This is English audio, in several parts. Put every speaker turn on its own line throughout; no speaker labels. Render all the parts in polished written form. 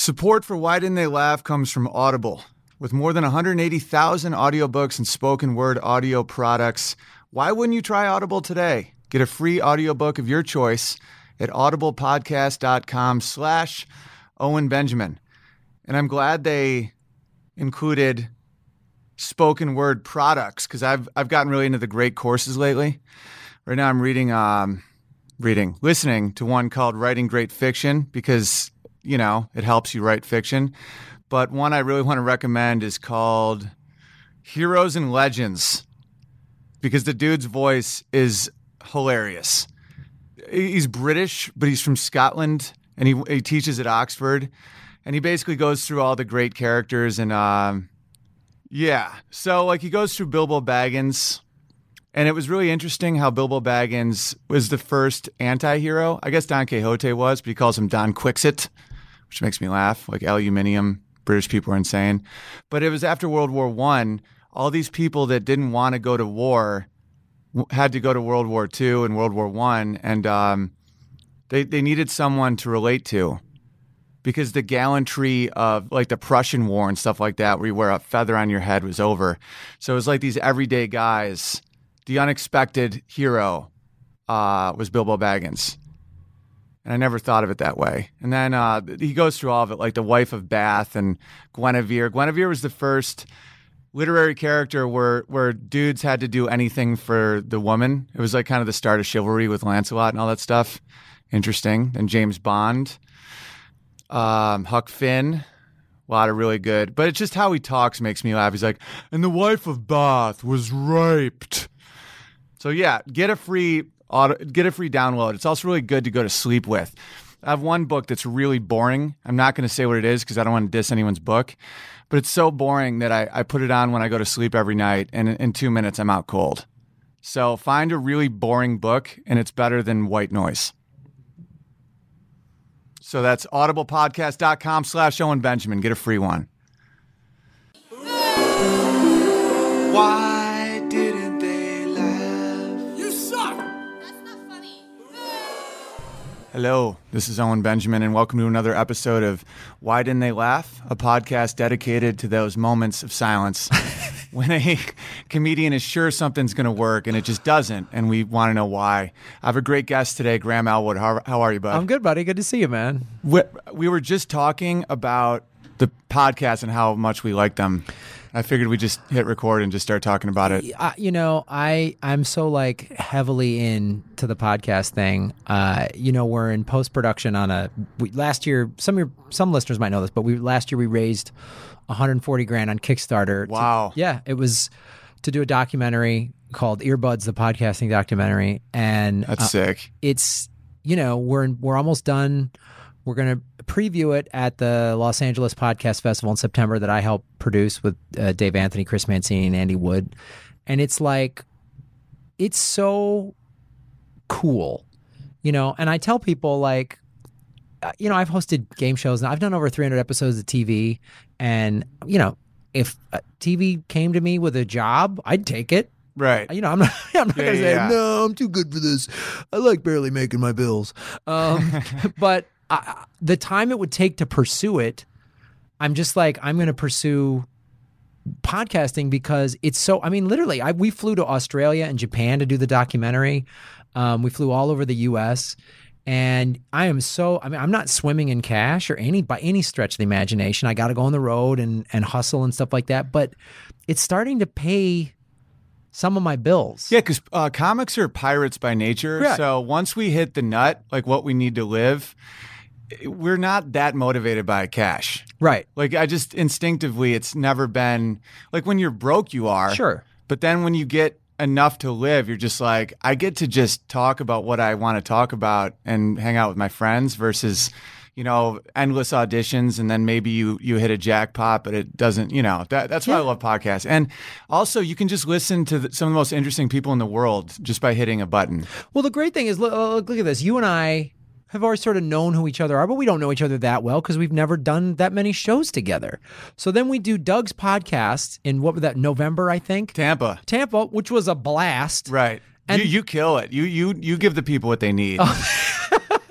Support for Why Didn't They Laugh comes from Audible. With more than 180,000 audiobooks and spoken word audio products, why wouldn't you try Audible today? Get a free audiobook of your choice at audiblepodcast.com/Owen Benjamin. And I'm glad they included spoken word products because I've gotten really into the great courses lately. Right now I'm listening to one called Writing Great Fiction because, you know, it helps you write fiction. But one I really want to recommend is called Heroes and Legends because the dude's voice is hilarious. He's British, but he's from Scotland, and he teaches at Oxford. And he basically goes through all the great characters. And, so, like, he goes through Bilbo Baggins. And it was really interesting how Bilbo Baggins was the first anti-hero. I guess Don Quixote was, but he calls him Don Quixote, which makes me laugh. Like aluminium, British people are insane. But it was after World War I, all these people that didn't want to go to war had to go to World War II and World War I. And they needed someone to relate to because the gallantry of like the Prussian War and stuff like that, where you wear a feather on your head, was over. So it was like these everyday guys. The unexpected hero was Bilbo Baggins. And I never thought of it that way. And then he goes through all of it, like the wife of Bath and Guinevere. Guinevere was the first literary character where dudes had to do anything for the woman. It was like kind of the start of chivalry with Lancelot and all that stuff. Interesting. And James Bond. Huck Finn. A lot of really good. But it's just how he talks makes me laugh. He's like, and the wife of Bath was raped. So yeah, get a free download. It's also really good to go to sleep with. I have one book that's really boring. I'm not going to say what it is because I don't want to diss anyone's book, but it's so boring that I put it on when I go to sleep every night, and in 2 minutes I'm out cold. So find a really boring book, and it's better than white noise. So that's audiblepodcast.com/Owen Benjamin. Get a free one. Why didn't they laugh?
You suck! That's not funny.
Hello, this is Owen Benjamin, and welcome to another episode of Why Didn't They Laugh, a podcast dedicated to those moments of silence when a comedian is sure something's going to work and it just doesn't, and we want to know why. I have a great guest today, Graham Elwood. How are you, bud?
I'm good, buddy. Good to see you, man.
We were just talking about the podcast and how much we like them. I figured we'd just hit record and just start talking about it.
I'm so like heavily into the podcast thing. We're in post-production on last year, some listeners might know this, but last year we raised $140,000 on Kickstarter.
Wow.
It was to do a documentary called Earbuds, the podcasting documentary. And
that's sick.
It's, we're almost done. We're going to preview it at the Los Angeles Podcast Festival in September that I helped produce with Dave Anthony, Chris Mancini, and Andy Wood. And it's like, it's so cool, and I tell people like, I've hosted game shows and I've done over 300 episodes of TV. And, if TV came to me with a job, I'd take it.
Right.
I'm not going to say, no, I'm too good for this. I like barely making my bills. But the time it would take to pursue it, I'm just like, I'm going to pursue podcasting because it's so, literally, we flew to Australia and Japan to do the documentary. We flew all over the U.S., and I'm not swimming in cash or by any stretch of the imagination. I got to go on the road and hustle and stuff like that. But it's starting to pay some of my bills.
Yeah, because comics are pirates by nature.
Right.
So once we hit the nut, like what we need to live, we're not that motivated by cash.
Right.
Like I just instinctively, it's never been like when you're broke, you are.
Sure.
But then when you get enough to live, you're just like, I get to just talk about what I want to talk about and hang out with my friends versus, endless auditions. And then maybe you hit a jackpot, but it doesn't, that's why I love podcasts. And also you can just listen to some of the most interesting people in the world just by hitting a button.
Well, the great thing is, look at this. You and I have always sort of known who each other are, but we don't know each other that well because we've never done that many shows together. So then we do Doug's podcast in November, I think?
Tampa,
which was a blast.
Right. And you kill it. You give the people what they need.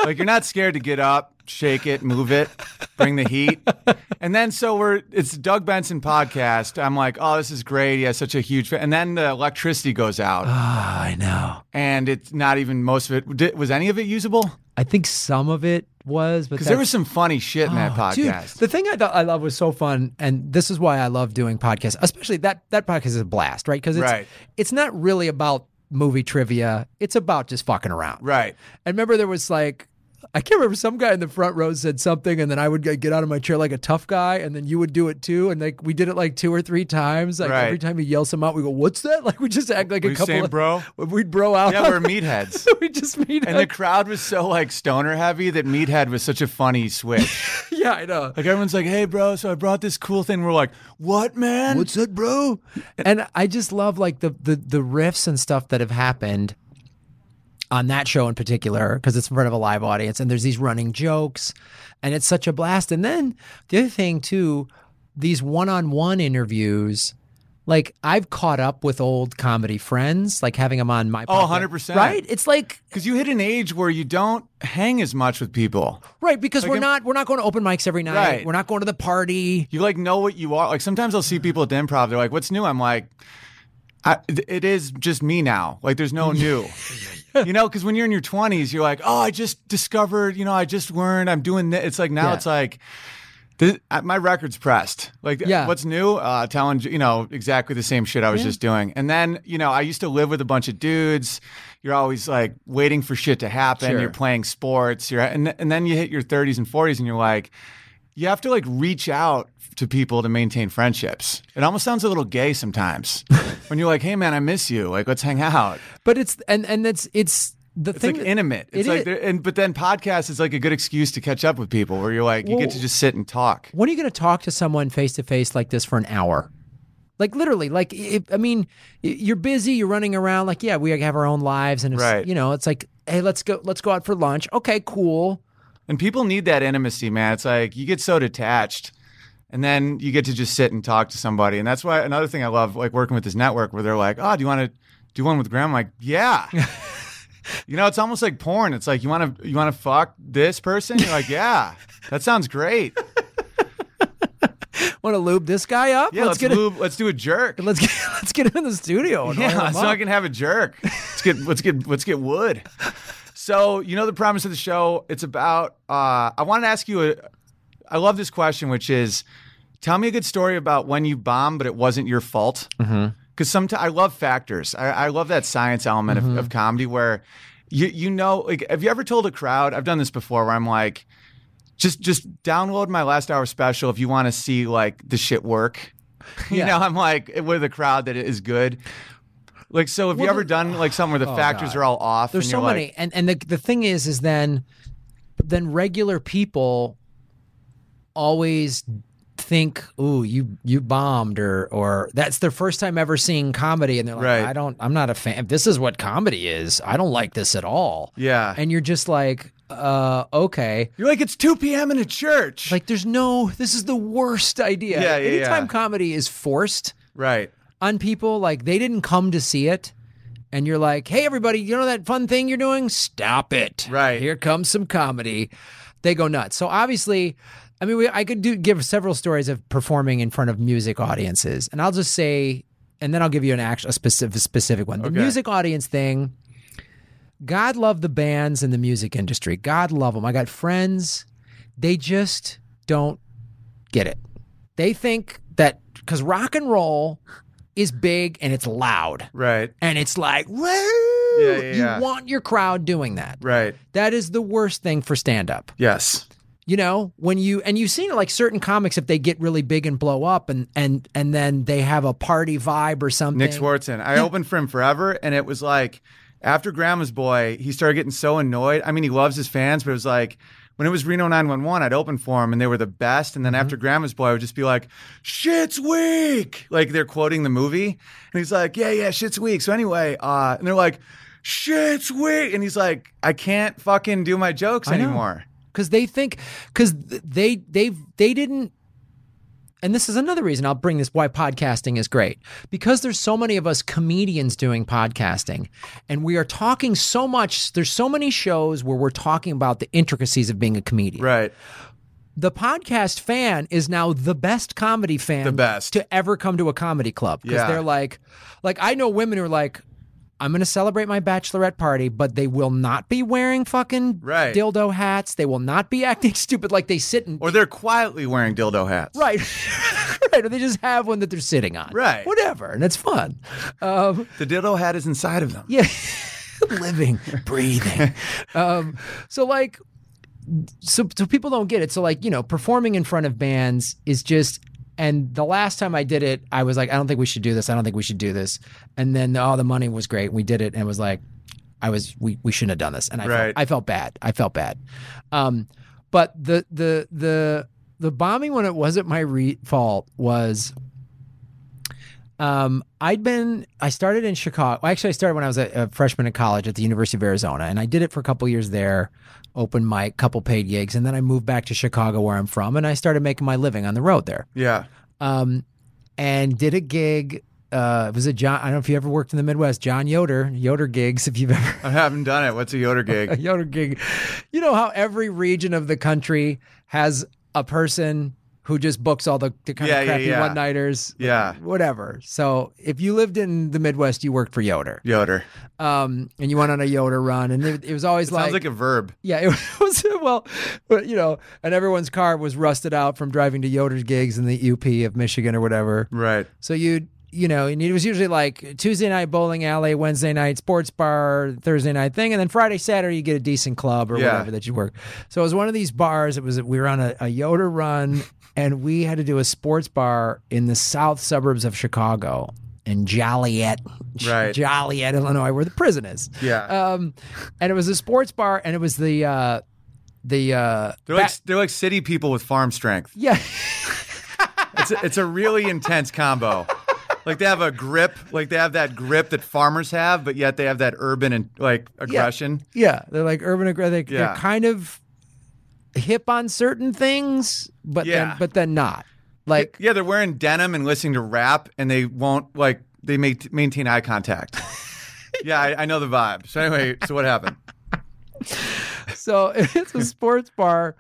Like you're not scared to get up, shake it, move it, bring the heat. And then it's Doug Benson podcast. I'm like, oh, this is great. He has such a huge fan. And then the electricity goes out.
I know.
And it's not even most of it. Was any of it usable?
I think some of it was, but
Because there was some funny shit in that podcast.
Dude, the thing I thought I love was so fun, and this is why I love doing podcasts, especially that podcast is a blast, right? Because it's not really about movie trivia. It's about just fucking around.
Right.
And remember there was like, I can't remember, some guy in the front row said something, and then I would get out of my chair like a tough guy, and then you would do it too. And like we did it like 2 or 3 times. Like every time he yells some out, we go, "What's that?" Like we just act like a couple
saying,
of
bro.
We'd bro out.
Yeah, we're meatheads.
We just meet.
And the crowd was so like stoner heavy that meathead was such a funny switch.
Yeah, I know.
Like everyone's like, "Hey, bro, so I brought this cool thing." We're like, "What, man?
What's that, bro?" And I just love like the riffs and stuff that have happened on that show in particular, because it's in front of a live audience and there's these running jokes and it's such a blast. And then the other thing too, these one-on-one interviews, like I've caught up with old comedy friends, like having them on my podcast.
100%.
Right? It's like,
because you hit an age where you don't hang as much with people.
Right, because
like
we're not going to open mics every night.
Right.
We're not going to the party.
You like know what you are. Like sometimes I'll see people at the Improv, they're like, "What's new?" I'm like, it is just me now. Like there's no new. You know, because when you're in your 20s, you're like, "Oh, I just discovered, I just learned, I'm doing this." It's like now it's like, my record's pressed. Like, what's new? Telling, exactly the same shit I was just doing. And then, I used to live with a bunch of dudes. You're always like waiting for shit to happen.
Sure.
You're playing sports. And then you hit your 30s and 40s and you're like, you have to like reach out to people to maintain friendships. It almost sounds a little gay sometimes when you're like, "Hey man, I miss you. Like, let's hang out."
But it's the
It's
thing.
like intimate. It's but then podcast is like a good excuse to catch up with people where you're like, you get to just sit and talk.
When are you going to talk to someone face to face like this for an hour? Like literally, like you're busy, you're running around. Like, yeah, we have our own lives, and it's, it's like, hey, let's go out for lunch. Okay, cool.
And people need that intimacy, man. It's like you get so detached, and then you get to just sit and talk to somebody. And that's why another thing I love, like working with this network, where they're like, "Oh, do you want to do one with Graham?" I'm like, "Yeah." It's almost like porn. It's like you want to fuck this person. You're like, "Yeah, that sounds great."
Want to lube this guy up?
Yeah, let's do a jerk.
Let's get him in the studio. And
so I can have a jerk. Let's get wood. So the premise of the show. It's about. I wanted to ask you I love this question, which is, tell me a good story about when you bombed, but it wasn't your fault. Because sometimes I love factors. I love that science element of comedy where like, have you ever told a crowd? I've done this before where I'm like, just download my last hour special if you want to see like the shit work. I'm like with a crowd that is good. Like, so have you ever done like something where the factors are all off?
There's so many. And the thing is then regular people always think, "Ooh, you bombed," or that's their first time ever seeing comedy, and they're like, I'm not a fan. This is what comedy is. I don't like this at all.
Yeah.
And you're just like, okay.
You're like, it's 2 p.m. in a church.
Like this is the worst idea.
Yeah,
Anytime comedy is forced on people, like they didn't come to see it, and you're like, "Hey everybody, you know that fun thing you're doing? Stop it.
Right.
Here comes some comedy." They go nuts. So obviously, I could give several stories of performing in front of music audiences, and I'll just say, and then I'll give you a specific one. The music audience thing, God love the bands in the music industry. God love them. I got friends, they just don't get it. They think that because rock and roll is big and it's loud.
Right.
And it's like, woo! You want your crowd doing that.
Right.
That is the worst thing for stand-up.
Yes.
When you've seen like certain comics, if they get really big and blow up and then they have a party vibe or something.
Nick Swartzen. I opened for him forever, and it was like after Grandma's Boy, he started getting so annoyed. I mean, he loves his fans, but it was like when it was Reno 911, I'd open for him and they were the best. And then after Grandma's Boy, I would just be like, "Shit's weak." Like they're quoting the movie. And he's like, yeah, shit's weak. So anyway, and they're like, "Shit's weak." And he's like, I can't fucking do my jokes anymore.
Because they think, because they didn't, and this is another reason I'll bring this, why podcasting is great. Because there's so many of us comedians doing podcasting, and we are talking so much. There's so many shows where we're talking about the intricacies of being a comedian.
Right.
The podcast fan is now the best comedy fan
The best.
to ever come to a comedy club. Because
Yeah.
they're like I know women who are like, I'm going to celebrate my bachelorette party, but they will not be wearing fucking
Right.
dildo hats. They will not be acting stupid like they sit and...
Or they're quietly wearing dildo hats.
Right. Right. Or they just have one that they're sitting on.
Right.
Whatever. And it's fun.
The dildo hat is inside of them.
Yeah. Living, breathing. So like, so people don't get it. So like, performing in front of bands is just, and the last time I did it, I was like, I don't think we should do this. I don't think we should do this. And then, the money was great. We did it and it was like, we shouldn't have done this. And I felt bad. But the bombing, when it wasn't my fault, was, I started in Chicago. Actually, I started when I was a freshman in college at the University of Arizona, and I did it for a couple years there, open mic, couple paid gigs, and then I moved back to Chicago where I'm from, and I started making my living on the road there.
Yeah.
And did a gig. It was a John. I don't know if you ever worked in the Midwest. John Yoder gigs. If you've ever.
I haven't done it. What's a Yoder
A
gig?
Yoder gig. You know how every region of the country has a person who just books all the kind of crappy one-nighters.
Yeah.
Whatever. So if you lived in the Midwest, you worked for Yoder.
Yoder.
And you went on a Yoder run, and it was always
Sounds like a verb.
yeah, it was, well, but, and everyone's car was rusted out from driving to Yoder's gigs in the UP of Michigan or whatever.
Right.
So and it was usually like Tuesday night bowling alley, Wednesday night sports bar, Thursday night thing, and then Friday, Saturday you get a decent club or whatever that you work. So it was one of these bars. We were on a Yoder run, and we had to do a sports bar in the south suburbs of Chicago in Joliet, Illinois, where the prison is.
Yeah.
And it was a sports bar, and it was
They're like city people with farm strength.
yeah.
It's a really intense combo. Like they have a grip, like they have that grip that farmers have, but yet they have that urban and like aggression.
Yeah, they're like urban aggressive.
Yeah.
They're kind of hip on certain things, but then not. Like
Yeah, they're wearing denim and listening to rap, and they won't they maintain eye contact. Yeah, I know the vibe. So anyway, so what happened?
So it's a sports bar,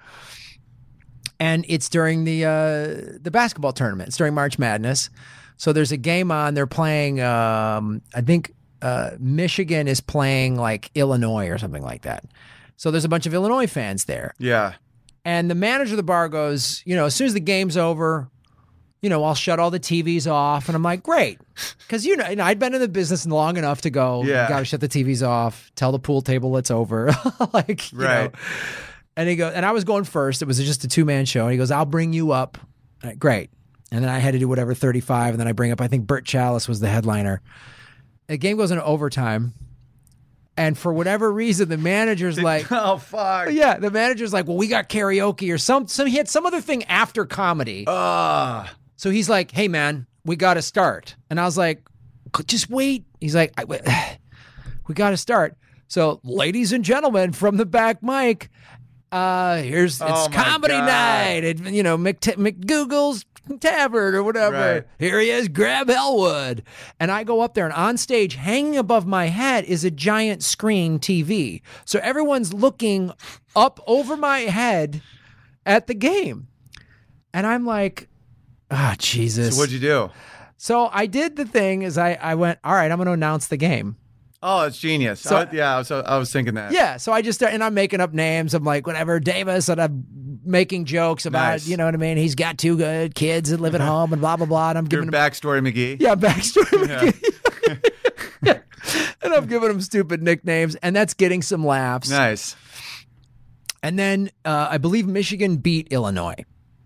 and it's during the basketball tournament. It's during March Madness. So there's a game on. They're playing. I think Michigan is playing like Illinois or something like that. So there's a bunch of Illinois fans there.
Yeah.
And the manager of the bar goes, as soon as the game's over, I'll shut all the TVs off. And I'm like, great. Because, I'd been in the business long enough to go, you got to shut the TVs off, tell the pool table it's over.
Right.
And he goes, and I was going first. It was just a 2-man show. And he goes, I'll bring you up. Great. And then I had to do whatever, 35. And then I bring up, I think Burt Chalice was the headliner. The game goes into overtime. And for whatever reason, the manager's like,
oh, fuck.
Yeah, the manager's like, well, we got karaoke or some he had some other thing after comedy. So he's like, hey, man, we got to start. And I was like, just wait. He's like, we got to start. So, ladies and gentlemen, from the back mic, it's comedy night at, McGoogle's Tavern or whatever.
Right.
Here he is, Grab Hellwood. And I go up there, and on stage, hanging above my head is a giant screen TV. So everyone's looking up over my head at the game. And I'm like, Jesus.
So what'd you do?
So I did the thing is I went, all right, I'm going to announce the game.
Oh, it's genius.
So-
I was thinking that.
Yeah, so I just start, and I'm making up names. I'm like, whatever, Davis, and I'm making jokes about,
Nice.
you know what I mean? He's got 2 good kids that live at home and blah, blah, blah. And I'm
Your
giving him,
backstory, McGee.
yeah, backstory. Yeah. And I'm giving him stupid nicknames, and that's getting some laughs.
Nice.
And then I believe Michigan beat Illinois.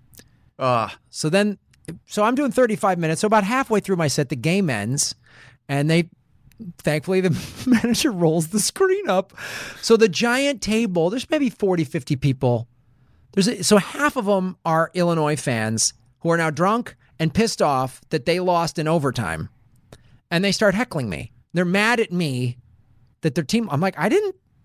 So I'm doing 35 minutes. So about halfway through my set, the game ends, and thankfully the manager rolls the screen up. So the giant table, there's maybe 40, 50 people. So half of them are Illinois fans who are now drunk and pissed off that they lost in overtime. And they start heckling me. They're mad at me that their team, I'm like, I didn't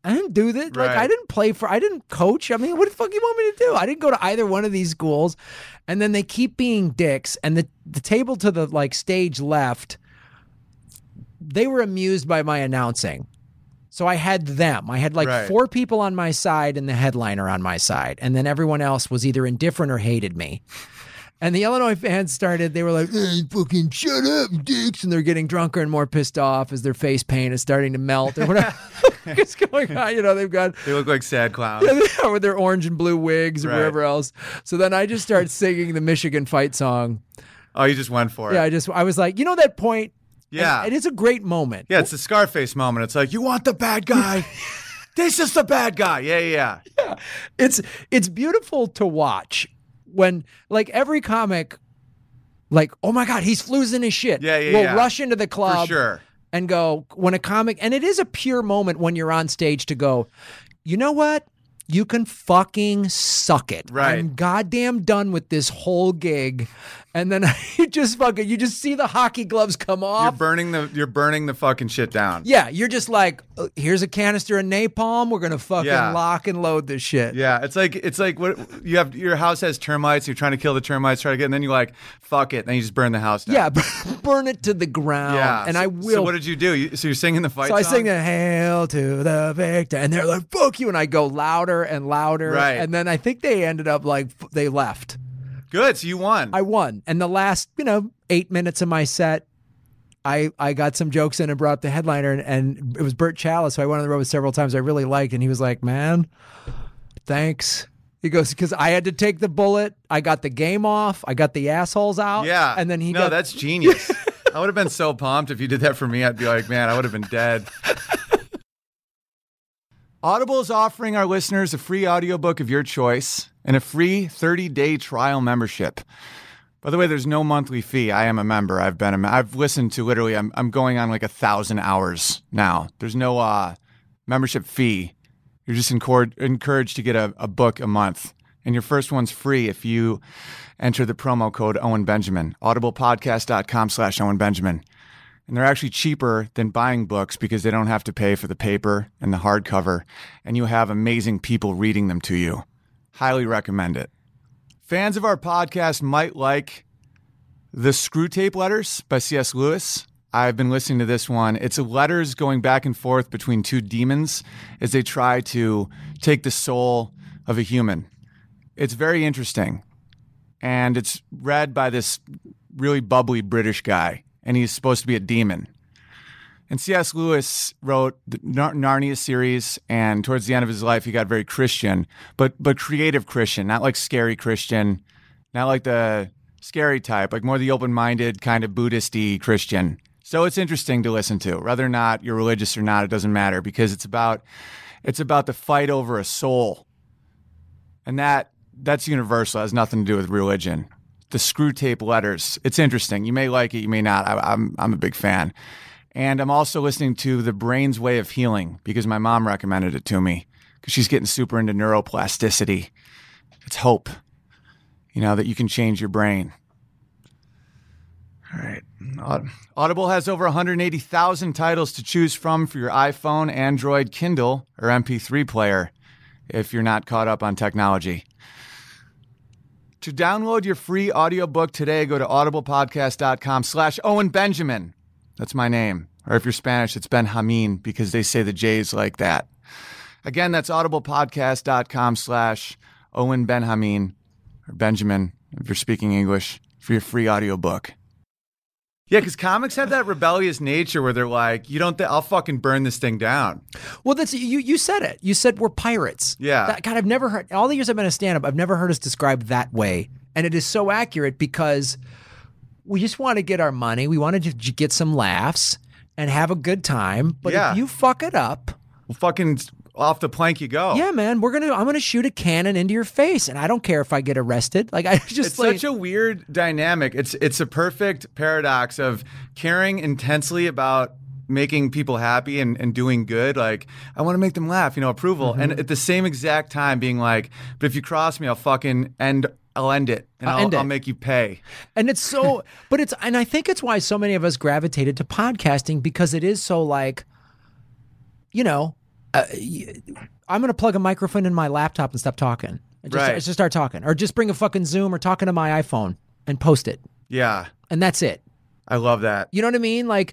I didn't do that. Like,
Right.
I didn't coach. I mean, what the fuck you want me to do? I didn't go to either one of these schools. And then they keep being dicks. And the table to the like stage left, they were amused by my announcing. So I had them. I had like
Right.
4 people on my side and the headliner on my side. And then everyone else was either indifferent or hated me. And the Illinois fans they were like, hey, fucking shut up, dicks. And they're getting drunker and more pissed off as their face paint is starting to melt or whatever is going on. You know, they've got
They look like sad clowns.
with their orange and blue wigs or
Right.
whatever else. So then I just started singing the Michigan fight song.
Oh, you just went for it.
Yeah, I was like, you know that point?
Yeah.
And it is a great moment.
Yeah, it's the Scarface moment. It's like, you want the bad guy? This is the bad guy. Yeah.
It's beautiful to watch when like every comic, like, oh my God, he's losing his shit. Will rush into the club
For sure.
and go, when a comic, and it is a pure moment when you're on stage to go, you know what? You can fucking suck it.
Right.
I'm goddamn done with this whole gig. And then you just see the hockey gloves come
You're
off.
burning the fucking shit down.
Yeah, you're just like, here's a canister of napalm. We're gonna fucking
Yeah.
lock and load this shit.
Yeah, it's like what you have. Your house has termites. You're trying to kill the termites, and then you're like, fuck it. Then you just burn the house down.
Yeah, burn it to the ground.
Yeah.
And
so,
I will.
So what did you do? So you're singing the fight
So I
song?
sing the Hail to the Victor, and they're like, fuck you. And I go louder and louder.
Right.
And then I think they ended up like, they left.
Good. So you won.
I won. And the last, 8 minutes of my set, I got some jokes in and brought up the headliner, and it was Burt Chalice, who I went on the road with several times I really liked. And he was like, man, thanks. He goes, because I had to take the bullet. I got the game off. I got the assholes out.
Yeah.
And then
that's genius. I would have been so pumped if you did that for me. I'd be like, man, I would have been dead. Audible is offering our listeners a free audiobook of your choice and a free 30-day trial membership. By the way, there's no monthly fee. I am a member. I've listened to literally, I'm going on like 1,000 hours now. There's no membership fee. You're just encouraged to get a book a month. And your first one's free if you enter the promo code Owen Benjamin, audiblepodcast.com/Owen Benjamin. And they're actually cheaper than buying books because they don't have to pay for the paper and the hardcover. And you have amazing people reading them to you. Highly recommend it. Fans of our podcast might like The Screw Tape Letters by C.S. Lewis. I've been listening to this one. It's letters going back and forth between two demons as they try to take the soul of a human. It's very interesting. And it's read by this really bubbly British guy. And he's supposed to be a demon. And C.S. Lewis wrote the Narnia series, and towards the end of his life, he got very Christian, but creative Christian, not like scary Christian, not like the scary type, like more the open-minded kind of Buddhist-y Christian. So it's interesting to listen to. Whether or not you're religious or not, it doesn't matter, because it's about the fight over a soul. And that's universal. It has nothing to do with religion. The Screw Tape Letters. It's interesting. You may like it, you may not. I'm a big fan. And I'm also listening to The Brain's Way of Healing because my mom recommended it to me because she's getting super into neuroplasticity. It's hope, that you can change your brain. All right. Audible has over 180,000 titles to choose from for your iPhone, Android, Kindle, or MP3 player if you're not caught up on technology. To download your free audiobook today, go to audiblepodcast.com/Owen Benjamin. That's my name. Or if you're Spanish, it's Benjamin because they say the J's like that. Again, that's audiblepodcast.com/Owen Benjamin or Benjamin if you're speaking English for your free audiobook. Yeah, because comics have that rebellious nature where they're like, I'll fucking burn this thing down.
Well, that's you said it. You said we're pirates.
Yeah.
God, I've never heard, all the years I've been a stand-up, I've never heard us described that way. And it is so accurate because we just want to get our money. We want to just get some laughs and have a good time. But
Yeah.
if you fuck it up,
Well, fucking off the plank you go.
yeah, man, I'm gonna shoot a cannon into your face, and I don't care if I get arrested. Like I just
It's such a weird dynamic. It's a perfect paradox of caring intensely about making people happy and doing good. Like, I want to make them laugh, approval.
Mm-hmm.
And at the same exact time being like, but if you cross me, I'll end it. And I'll make you pay.
And it's so, and I think it's why so many of us gravitated to podcasting because it is so like, I'm going to plug a microphone in my laptop and stop talking. Just start talking, or just bring a fucking Zoom or talking to my iPhone and post it.
Yeah.
And that's it.
I love that.
You know what I mean? Like,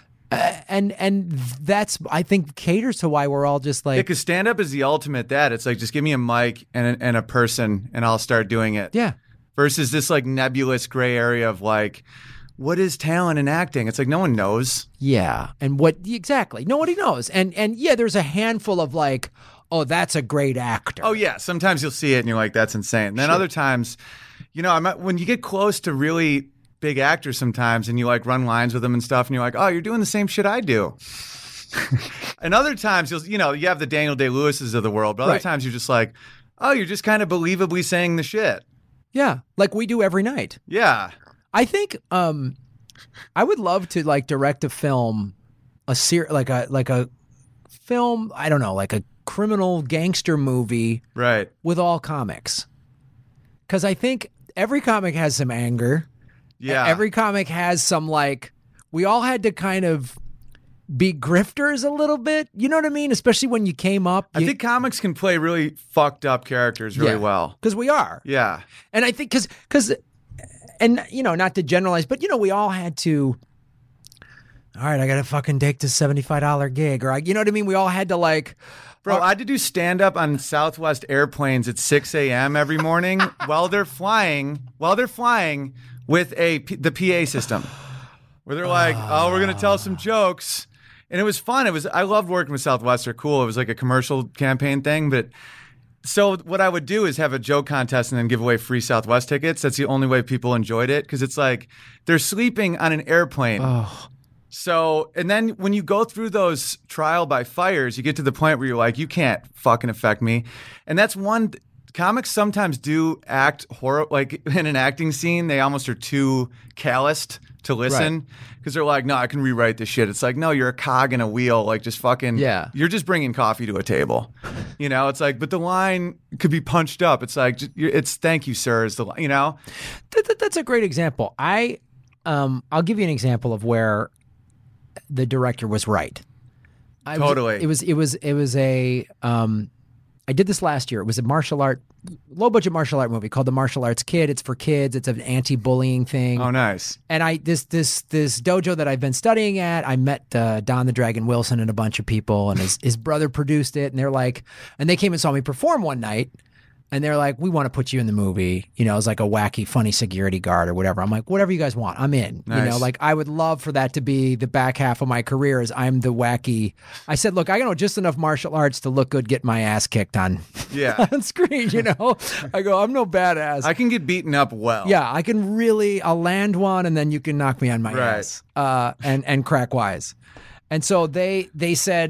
and that's, I think, caters to why we're all just like,
because stand-up is the ultimate that. It's like, just give me a mic and a person and I'll start doing it.
yeah.
Versus this like nebulous gray area of like, what is talent in acting? It's like, no one knows.
Yeah. And exactly. Nobody knows. And yeah, there's a handful of like, oh, that's a great actor.
Oh yeah. Sometimes you'll see it and you're like, that's insane. Then other times, when you get close to really big actors sometimes and you like run lines with them and stuff and you're like, oh, you're doing the same shit I do. And other times you have the Daniel Day-Lewis's of the world, but other times you're just like, oh, you're just kind of believably saying the shit.
Yeah. Like we do every night.
Yeah.
I think I would love to like direct a film, like a film, I don't know, like a criminal gangster movie,
right,
with all comics. Because I think every comic has some anger.
Yeah.
Every comic has some like, we all had to kind of be grifters a little bit. You know what I mean? Especially when you came up.
I think comics can play really fucked up characters really well.
Because we are.
Yeah.
And I think because and not to generalize, but we all had to, all right, I got to fucking take this $75 gig, or you know what I mean? We all had to like,
bro, I had to do stand-up on Southwest airplanes at 6 a.m. every morning while they're flying with the PA system, where they're like, oh, we're going to tell some jokes. And it was fun. I loved working with Southwest. They're cool. It was like a commercial campaign thing. But so what I would do is have a joke contest and then give away free Southwest tickets. That's the only way people enjoyed it, because it's like they're sleeping on an airplane.
Oh.
So, and then when you go through those trial by fires, you get to the point where you're like, you can't fucking affect me. And that's one. Comics sometimes do act horror, like in an acting scene, they almost are too calloused to listen, because they're like, no, I can rewrite this shit. It's like, no, you're a cog in a wheel. Like, just fucking, you're just bringing coffee to a table. It's like, but the line could be punched up. It's like, it's thank you, sir, is the line,
That's a great example. I'll give you an example of where the director was right.
Totally.
It was a I did this last year. It was a low budget martial art movie called The Martial Arts Kid. It's for kids. It's an anti-bullying thing.
Oh, nice.
And this dojo that I've been studying at, I met Don the Dragon Wilson and a bunch of people, and his brother produced it. And they came and saw me perform one night. And they're like, we want to put you in the movie. As like a wacky, funny security guard or whatever. I'm like, whatever you guys want, I'm in.
Nice.
Like I would love for that to be the back half of my career, as I'm the wacky. I said, look, I know just enough martial arts to look good, get my ass kicked on screen. I go, I'm no badass.
I can get beaten up well.
Yeah, I can really. I'll land one, and then you can knock me on my ass. And crack wise. And so they said,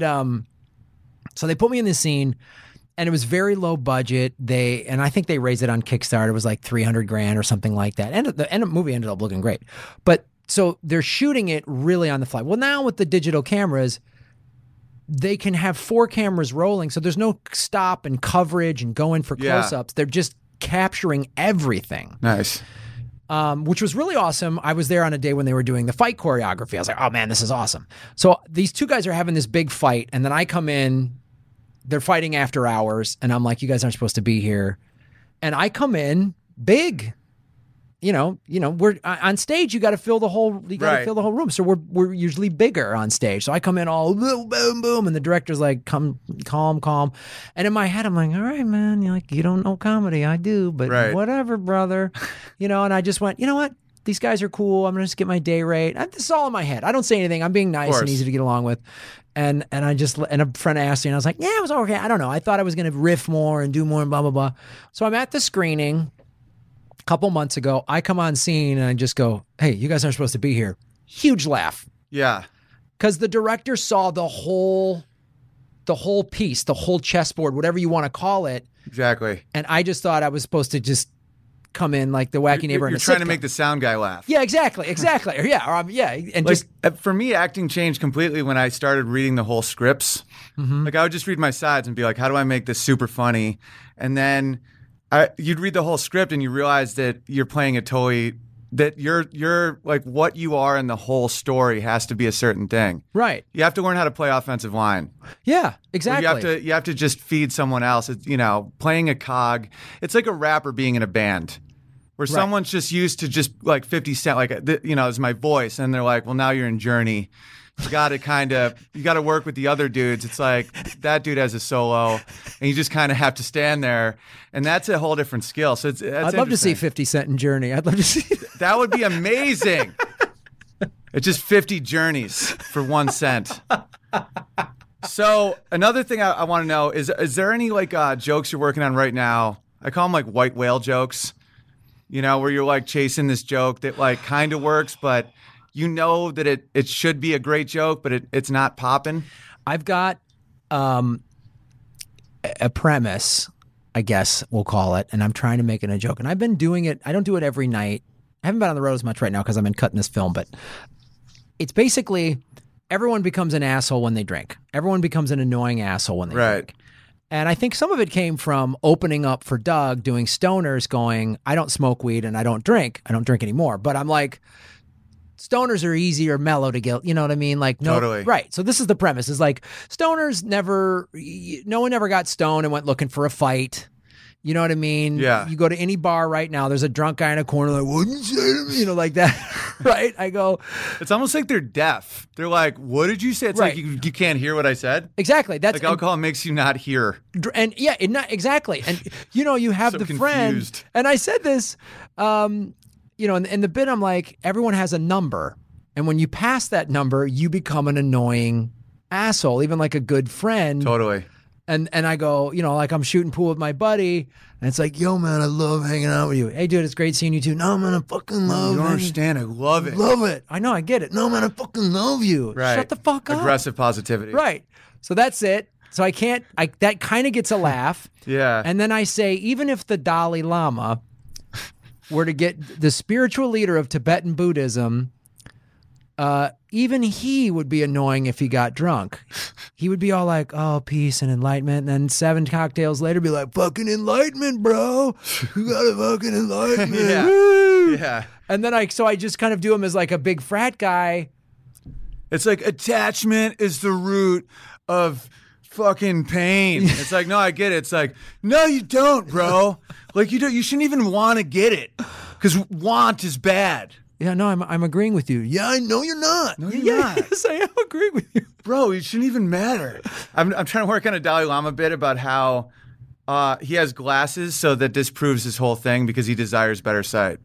so they put me in this scene. And it was very low budget. And I think they raised it on Kickstarter. It was like $300,000 or something like that. And the movie ended up looking great. But so they're shooting it really on the fly. Well, now with the digital cameras, they can have 4 cameras rolling. So there's no stop and coverage and go in for close-ups. They're just capturing everything.
Nice.
Which was really awesome. I was there on a day when they were doing the fight choreography. I was like, oh man, this is awesome. So these two guys are having this big fight. And then I come in. They're fighting after hours, and I'm like, you guys aren't supposed to be here. And I come in big. We're on stage. You got to fill the whole. Fill the whole room. So we're usually bigger on stage. So I come in all boom, boom, boom, and the director's like, "Come, calm." And in my head, I'm like, "All right, man. You don't know comedy. I do, but whatever, brother." And I just went, you know what? These guys are cool. I'm gonna just get my day rate. This is all in my head. I don't say anything. I'm being nice and easy to get along with. And a friend asked me, and I was like, yeah, it was okay. I don't know. I thought I was going to riff more and do more and blah, blah, blah. So I'm at the screening a couple months ago. I come on scene and I just go, hey, you guys aren't supposed to be here. Huge laugh.
Yeah.
Because the director saw the whole piece, the whole chessboard, whatever you want to call it.
Exactly.
And I just thought I was supposed to just come in like the wacky neighbor.
You're trying to make the sound guy laugh.
Yeah, exactly. And
like, for me, acting changed completely when I started reading the whole scripts. Mm-hmm. Like I would just read my sides and be like, how do I make this super funny? And then you'd read the whole script and you realize that you're playing a totally that you're like what you are in the whole story has to be a certain thing.
Right.
You have to learn how to play offensive line.
Yeah, exactly.
You have to just feed someone else. It's, playing a cog. It's like a rapper being in a band where someone's just used to just like 50 Cent, like, is my voice. And they're like, well, now you're in Journey. You got to work with the other dudes. It's like that dude has a solo and you just kind of have to stand there. And that's a whole different skill. So
I'd love to see 50 Cent in Journey. I'd love to see
that. Would be amazing. It's just 50 journeys for 1 cent. So another thing I want to know is there any like jokes you're working on right now? I call them like white whale jokes, where you're like chasing this joke that like kind of works, but that it should be a great joke, but it's not popping.
I've got a premise, I guess we'll call it, and I'm trying to make it a joke. And I've been doing it. I don't do it every night. I haven't been on the road as much right now because I've been cutting this film, but it's basically everyone becomes an asshole when they drink. Everyone becomes an annoying asshole when they drink. And I think some of it came from opening up for Doug, doing stoners, going, I don't smoke weed and I don't drink. I don't drink anymore. But I'm like, stoners are easy or mellow to get, you know what I mean? Like, no,
totally.
Right. So this is the premise is like stoners no one ever got stoned and went looking for a fight. You know what I mean?
Yeah.
You go to any bar right now, there's a drunk guy in a corner like, what did you say to me? Like that. Right. I go.
It's almost like they're deaf. They're like, what did you say? It's like you can't hear what I said.
Exactly. That's
like alcohol makes you not hear.
And yeah, exactly. And you have
so
the
confused.
Friend. And I said this, in the bit, I'm like, everyone has a number. And when you pass that number, you become an annoying asshole, even like a good friend.
Totally.
And I go, like I'm shooting pool with my buddy. And it's like, yo, man, I love hanging out with you. Hey, dude, it's great seeing you too. No, man, I fucking love it.
You don't understand. I love it.
Love it. I know, I get it. No, man, I fucking love you.
Right.
Shut the fuck up.
Aggressive positivity.
Right. So that's it. So that kind of gets a laugh.
Yeah.
And then I say, even if the Dalai Lama were to get the spiritual leader of Tibetan Buddhism, even he would be annoying if he got drunk. He would be all like, oh, peace and enlightenment. And then 7 cocktails later be like, fucking enlightenment, bro. You got a fucking enlightenment.
Yeah.
Woo!
Yeah.
And then I just kind of do him as like a big frat guy.
It's like attachment is the root of fucking pain. It's like, no, I get it. It's like, no, you don't, bro. Like you shouldn't even want to get it because want is bad.
Yeah, no, I'm agreeing with you. Yeah, I know you're not.
No, you're not.
Yes, I am agreeing with you.
Bro, it shouldn't even matter. I'm trying to work on a Dalai Lama bit about how he has glasses so that disproves his whole thing because he desires better sight.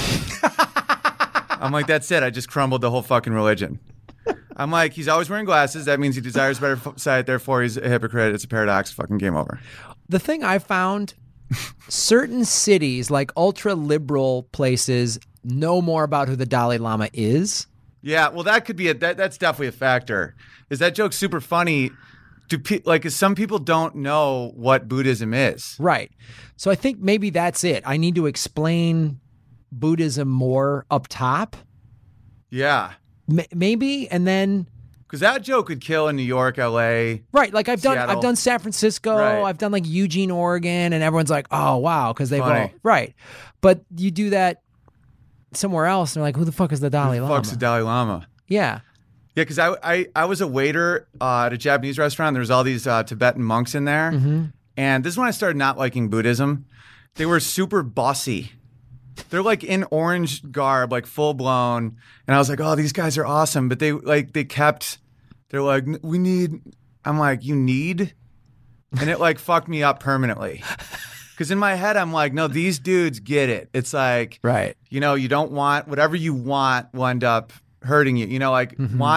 I'm like, that's it. I just crumbled the whole fucking religion. I'm like, he's always wearing glasses. That means he desires better sight. Therefore, he's a hypocrite. It's a paradox. Fucking game over.
The thing I found, certain cities, like ultra-liberal places, know more about who the Dalai Lama is.
Yeah, well, that could be that's definitely a factor. Is that joke super funny? Some people don't know what Buddhism is.
Right. So I think maybe that's it. I need to explain Buddhism more up top.
Yeah.
Maybe, and then
because that joke could kill in New York, L.A.
Right, like I've
Seattle.
done San Francisco,
Right.
I've done like Eugene, Oregon, and everyone's like, oh wow, because they've all
Funny.
right. But you do that somewhere else, and they're like, who the fuck is the Dalai
Who the
Lama?
fuck's the Dalai Lama?
Yeah.
Yeah, because I was a waiter at a Japanese restaurant. There was all these Tibetan monks in there, and this is when I started not liking Buddhism. They were super bossy. They're like in orange garb, like full blown, and I was like, "Oh, these guys are awesome." But they're like, "We need." I'm like, "You need," and it like fucked me up permanently. Because in my head, I'm like, "No, these dudes get it." It's like,
Right.
you don't want whatever you want will end up hurting you. Like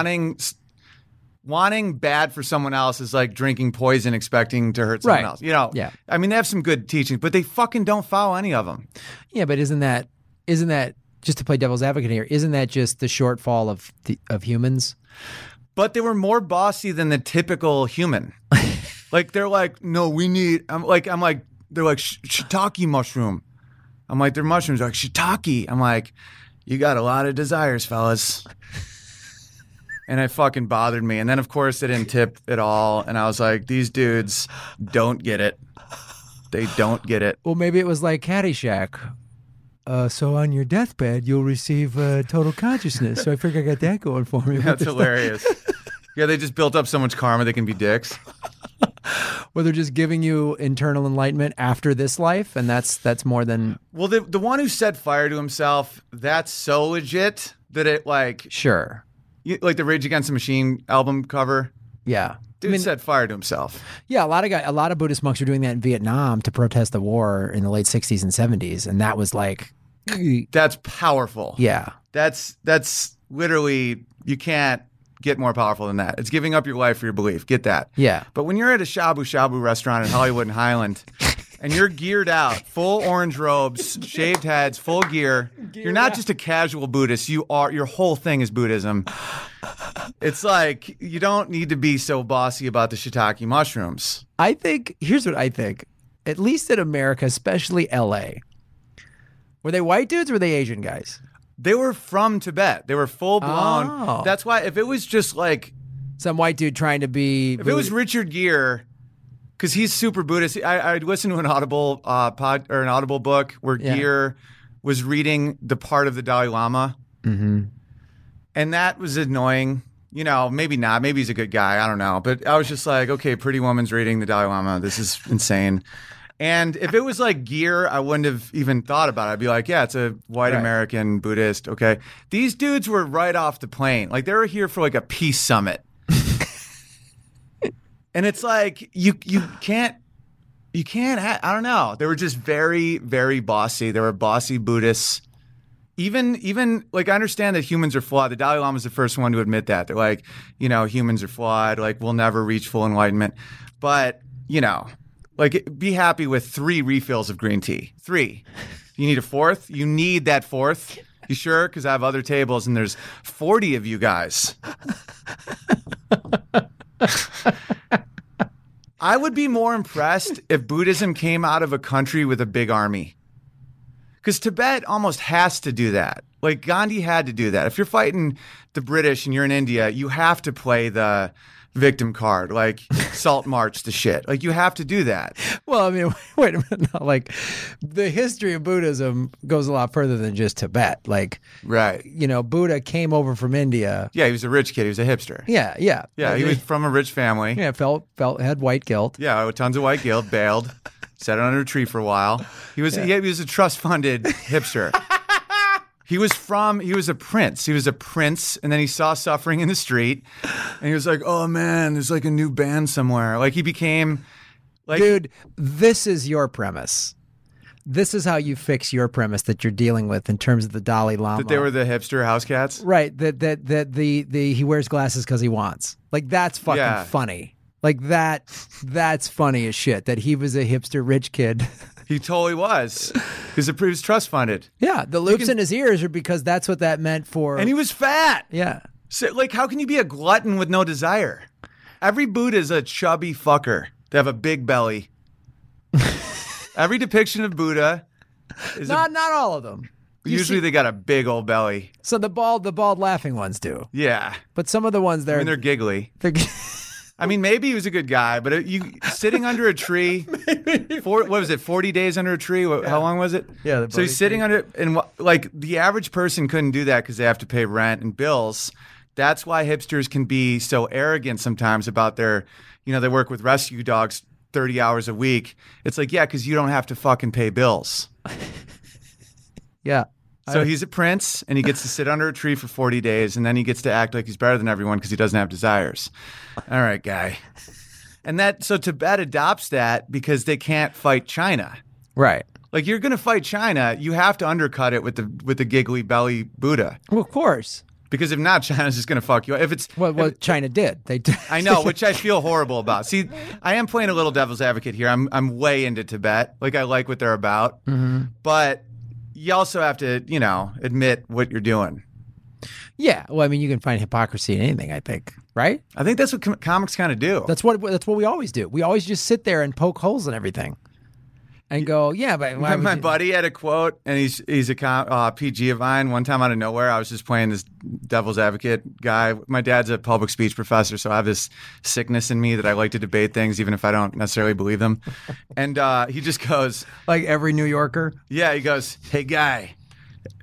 wanting bad for someone else is like drinking poison expecting to hurt someone
Right.
else.
Yeah.
I mean, they have some good teachings, but they fucking don't follow any of them.
Yeah, but isn't that just to play devil's advocate here? Isn't that just the shortfall of humans?
But they were more bossy than the typical human. Like they're like, no, we need. I'm like, they're like shiitake mushroom. I'm like, they're mushrooms. They're like shiitake. I'm like, you got a lot of desires, fellas. And it fucking bothered me. And then, of course, they didn't tip at all. And I was like, these dudes don't get it. They don't get it.
Well, maybe it was like Caddyshack. so on your deathbed, you'll receive total consciousness. So I figure I got that going for me.
That's hilarious. Yeah, they just built up so much karma they can be dicks.
Where they're just giving you internal enlightenment after this life, and that's more than...
Well, the one who set fire to himself, that's so legit that it like...
Sure.
Like the Rage Against the Machine album cover.
Yeah.
Dude set fire to himself.
Yeah, a lot of Buddhist monks were doing that in Vietnam to protest the war in the late 60s and 70s, and that was like...
That's powerful.
Yeah.
That's literally, you can't get more powerful than that. It's giving up your life for your belief. Get that.
Yeah.
But when you're at a shabu shabu restaurant in Hollywood and Highland and you're geared out, full orange robes, shaved heads, full gear, you're not just a casual Buddhist. Your whole thing is Buddhism. It's like, you don't need to be so bossy about the shiitake mushrooms.
Here's what I think. At least in America, especially LA. Were they white dudes or were they Asian guys?
They were from Tibet. They were full blown.
Oh.
That's why if it was just like
some white dude trying to be...
If it was Richard Gere, because he's super Buddhist. I listened to an Audible an Audible book where Gere was reading the part of the Dalai Lama.
Mm-hmm.
And that was annoying. You know, maybe not. Maybe he's a good guy. I don't know. But I was just like, okay, pretty woman's reading the Dalai Lama. This is insane. And if it was like Gere, I wouldn't have even thought about it. I'd be like, yeah, it's a white American Buddhist. Okay. These dudes were right off the plane. Like they were here for like a peace summit. And it's like, you can't, I don't know. They were just very, very bossy. They were bossy Buddhists. Even like, I understand that humans are flawed. The Dalai Lama is the first one to admit that. They're like, you know, humans are flawed. Like we'll never reach full enlightenment. But, you know, like, be happy with 3 refills of green tea. 3. You need a 4th? You need that 4th? You sure? Because I have other tables and there's 40 of you guys. I would be more impressed if Buddhism came out of a country with a big army. Because Tibet almost has to do that. Like, Gandhi had to do that. If you're fighting the British and you're in India, you have to play the victim card, like salt march the shit. Like you have to do that.
Well, I mean, wait a minute. No, like the history of Buddhism goes a lot further than just Tibet. Like,
right.
You know, Buddha came over from India.
Yeah, he was a rich kid. He was a hipster.
Yeah.
Yeah, he was from a rich family.
Yeah, had white guilt.
Yeah, tons of white guilt. Bailed, sat under a tree for a while. He was a trust funded hipster. He was a prince. He was a prince, and then he saw suffering in the street, and he was like, oh, man, there's like a new band somewhere. Like, he became like...
Dude, this is your premise. This is how you fix your premise that you're dealing with in terms of the Dalai Lama.
That they were the hipster house cats?
Right, that he wears glasses because he wants. Like, that's fucking funny. Like, that's funny as shit, that he was a hipster rich kid.
He totally was. He was trust funded.
Yeah, the loops in his ears are because that's what that meant for.
And he was fat.
Yeah.
So, like, how can you be a glutton with no desire? Every Buddha is a chubby fucker. They have a big belly. Every depiction of Buddha is
not all of them.
Usually they got a big old belly.
So the bald laughing ones do.
Yeah.
But some of the ones
they're giggly. I mean, maybe he was a good guy, but you sitting under a tree, what was it, 40 days under a tree? How long was it?
Yeah.
So he's sitting under, and like the average person couldn't do that because they have to pay rent and bills. That's why hipsters can be so arrogant sometimes about their, you know, they work with rescue dogs 30 hours a week. It's like, yeah, because you don't have to fucking pay bills.
Yeah.
So he's a prince, and he gets to sit under a tree for 40 days, and then he gets to act like he's better than everyone because he doesn't have desires. All right, guy. And so Tibet adopts that because they can't fight China.
Right.
Like, you're going to fight China, you have to undercut it with the giggly belly Buddha.
Well, of course.
Because if not, China's just going to fuck you up. If it's
China did. They did.
I know, which I feel horrible about. See, I am playing a little devil's advocate here. I'm way into Tibet. Like, I like what they're about.
Mm-hmm.
But you also have to, you know, admit what you're doing.
Yeah. Well, I mean, you can find hypocrisy in anything, I think. Right?
I think that's what comics kind of do.
That's what we always do. We always just sit there and poke holes in everything. And go, yeah, but why
my buddy had a quote, and he's a PG of mine. One time out of nowhere, I was just playing this devil's advocate guy. My dad's a public speech professor, so I have this sickness in me that I like to debate things, even if I don't necessarily believe them. And he just goes,
like every New Yorker.
Yeah, he goes, "Hey guy,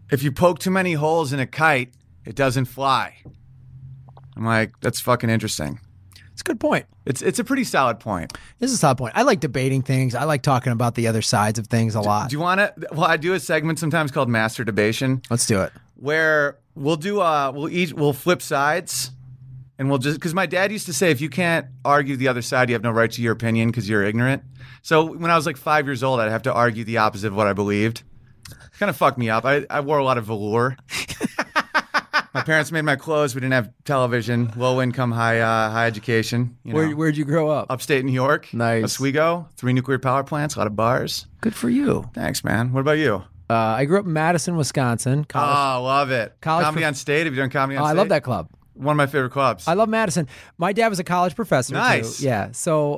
if you poke too many holes in a kite, it doesn't fly. I'm like, that's fucking interesting.
It's a good point.
It's a pretty solid point.
This is a solid point. I like debating things. I like talking about the other sides of things a lot.
Do you want to? Well, I do a segment sometimes called Master Debation,
Let's do it.
where we'll flip sides, and we'll just, because my dad used to say, if you can't argue the other side, you have no right to your opinion because you're ignorant. So when I was like 5 years old, I'd have to argue the opposite of what I believed. Kind of fucked me up. I wore a lot of velour. My parents made my clothes. We didn't have television. Low income, high education. You know.
Where'd you grow up?
Upstate New York.
Nice.
Oswego. 3 nuclear power plants. A lot of bars.
Good for you.
Thanks, man. What about you?
I grew up in Madison, Wisconsin.
Oh, love it.
Comedy
on State. Have you done Comedy on State?
I love that club.
One of my favorite clubs.
I love Madison. My dad was a college professor.
Nice.
Too. Yeah.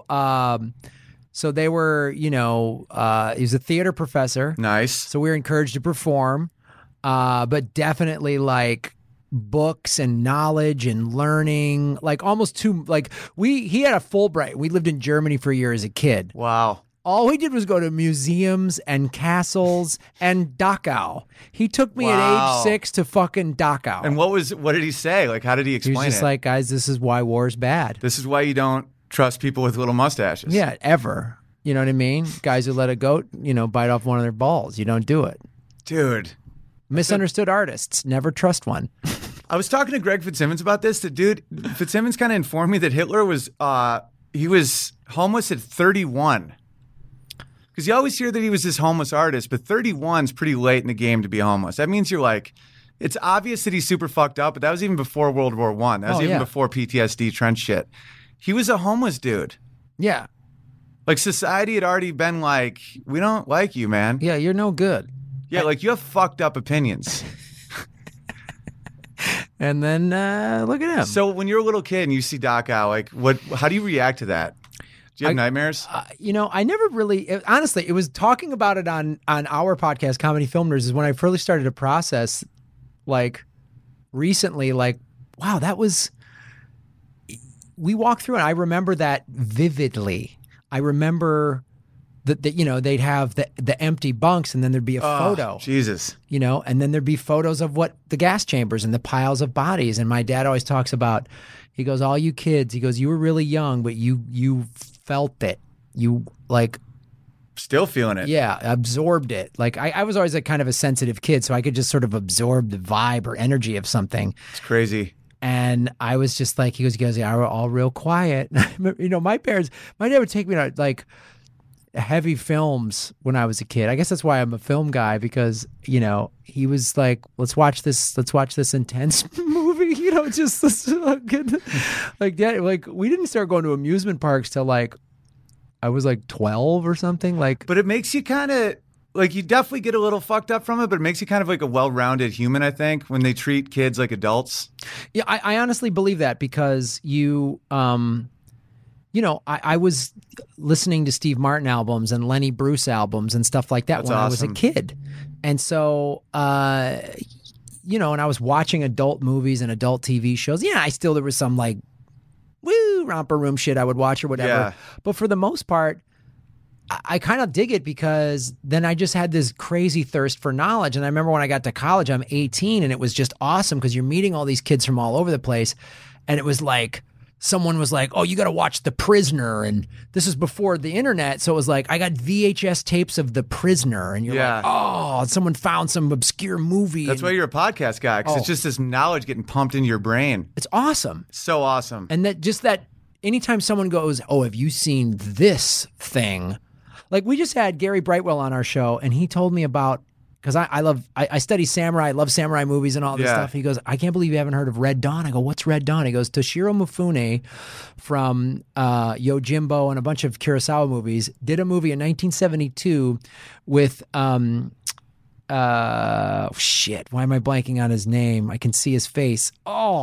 So they were, he was a theater professor.
Nice.
So we were encouraged to perform, but definitely like books and knowledge and learning, like almost too, like he had a Fulbright. We lived in Germany for a year as a kid.
Wow.
All we did was go to museums and castles and Dachau. He took me at age 6 to fucking Dachau.
And what did he say? Like, how did he
He
explain
was just
it?
like, guys, this is why war's bad.
This is why you don't trust people with little mustaches.
Yeah, ever. You know what I mean? Guys who let a goat, bite off one of their balls. You don't do it.
Dude.
Misunderstood artists. Never trust one.
I was talking to Greg Fitzsimmons about this. The dude, Fitzsimmons kind of informed me that Hitler was homeless at 31. Because you always hear that he was this homeless artist, but 31's pretty late in the game to be homeless. That means you're like, it's obvious that he's super fucked up, but that was even before World War I. That was even before PTSD trench shit. He was a homeless dude.
Yeah.
Like society had already been like, we don't like you, man.
Yeah, you're no good.
Yeah, like you have fucked up opinions.
And then look at him.
So when you're a little kid and you see Dachau, like how do you react to that? Do you have nightmares?
I never really, honestly, it was talking about it on our podcast, Comedy Film Nerds, is when I first started to process, like, recently, like, wow, that was, we walked through and I remember that vividly. I remember that they'd have the empty bunks and then there'd be a photo.
Jesus.
And then there'd be photos of what the gas chambers and the piles of bodies. And my dad always talks about, he goes, all you kids, he goes, you were really young, but you felt it. You like
still feeling it.
Yeah, absorbed it. Like I was always kind of a sensitive kid, so I could just sort of absorb the vibe or energy of something.
It's crazy.
And I was just like, he goes, yeah, we're all real quiet. My dad would take me to like heavy films when I was a kid. I guess that's why I'm a film guy, because he was like, let's watch this intense movie. Just this, like that. Like we didn't start going to amusement parks till like I was like 12 or something. Like,
but it makes you kind of like, you definitely get a little fucked up from it, but it makes you kind of like a well-rounded human, I think, when they treat kids like adults.
Yeah, I honestly believe that, because I was listening to Steve Martin albums and Lenny Bruce albums and stuff like that. That's when awesome. I was a kid. And so, and I was watching adult movies and adult TV shows. Yeah, there was some like, romper room shit I would watch or whatever.
Yeah.
But for the most part, I kind of dig it, because then I just had this crazy thirst for knowledge. And I remember when I got to college, I'm 18, and it was just awesome because you're meeting all these kids from all over the place. And it was like, someone was like, oh, you got to watch The Prisoner. And this is before the internet. So it was like, I got VHS tapes of The Prisoner. And you're like, oh, someone found some obscure movie.
That's why you're a podcast guy, because it's just this knowledge getting pumped into your brain.
It's awesome.
So awesome.
And that anytime someone goes, oh, have you seen this thing? Like we just had Gary Brightwell on our show, and he told me about, because I study samurai, I love samurai movies and all this stuff. He goes, I can't believe you haven't heard of Red Dawn. I go, what's Red Dawn? He goes, Toshiro Mifune from Yojimbo and a bunch of Kurosawa movies did a movie in 1972 with, why am I blanking on his name? I can see his face.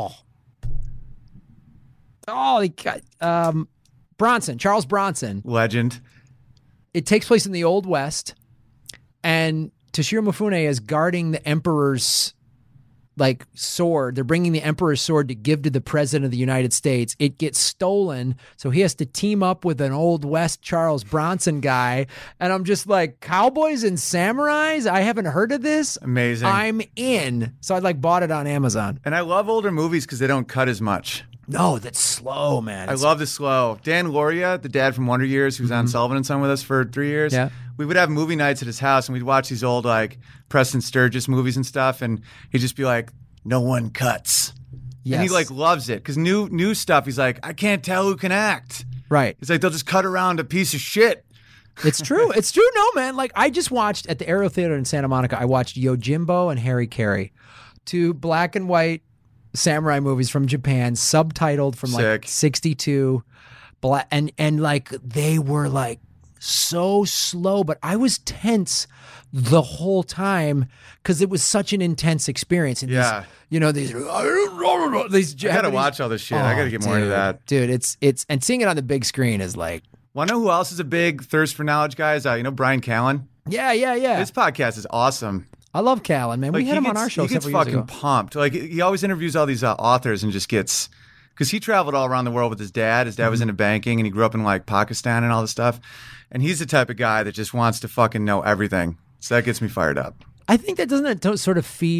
He got, Charles Bronson.
Legend.
It takes place in the Old West, and Toshiro Mifune is guarding the emperor's like sword. They're bringing the emperor's sword to give to the president of the United States. It gets stolen, so he has to team up with an old West Charles Bronson guy. And I'm just like, cowboys and samurais? I haven't heard of this.
Amazing.
I'm in. So I like bought it on Amazon.
And I love older movies because they don't cut as much.
No, that's slow, man.
I love the slow. Dan Loria, the dad from Wonder Years, who's on Sullivan and Son with us for 3 years.
Yeah.
We would have movie nights at his house, and we'd watch these old like Preston Sturges movies and stuff, and he'd just be like, "No one cuts."
Yes.
And he like loves it because new stuff. He's like, "I can't tell who can act."
Right.
He's like, "They'll just cut around a piece of shit."
It's true. It's true. No, man. Like I just watched at the Aero Theater in Santa Monica. I watched Yojimbo and Harry Carey, 2 black and white samurai movies from Japan, subtitled from like
Sick.
62. Black and like they were like so slow, but I was tense the whole time because it was such an intense experience. And
Yeah.
these Japanese,
I gotta watch all this shit. I gotta get more into that.
Dude, it's and seeing it on the big screen is like,
Want to know who else is a big thirst for knowledge guy? Is Brian Callen?
yeah.
His podcast is awesome.
I love Callan, man. We had him on our show
He gets
several years
fucking
ago.
pumped. Like he always interviews all these authors and just gets because he traveled all around the world with his dad. His dad was into banking and he grew up in like Pakistan and all this stuff. And he's the type of guy that just wants to fucking know everything. So that gets me fired up.
I think that doesn't sort of feed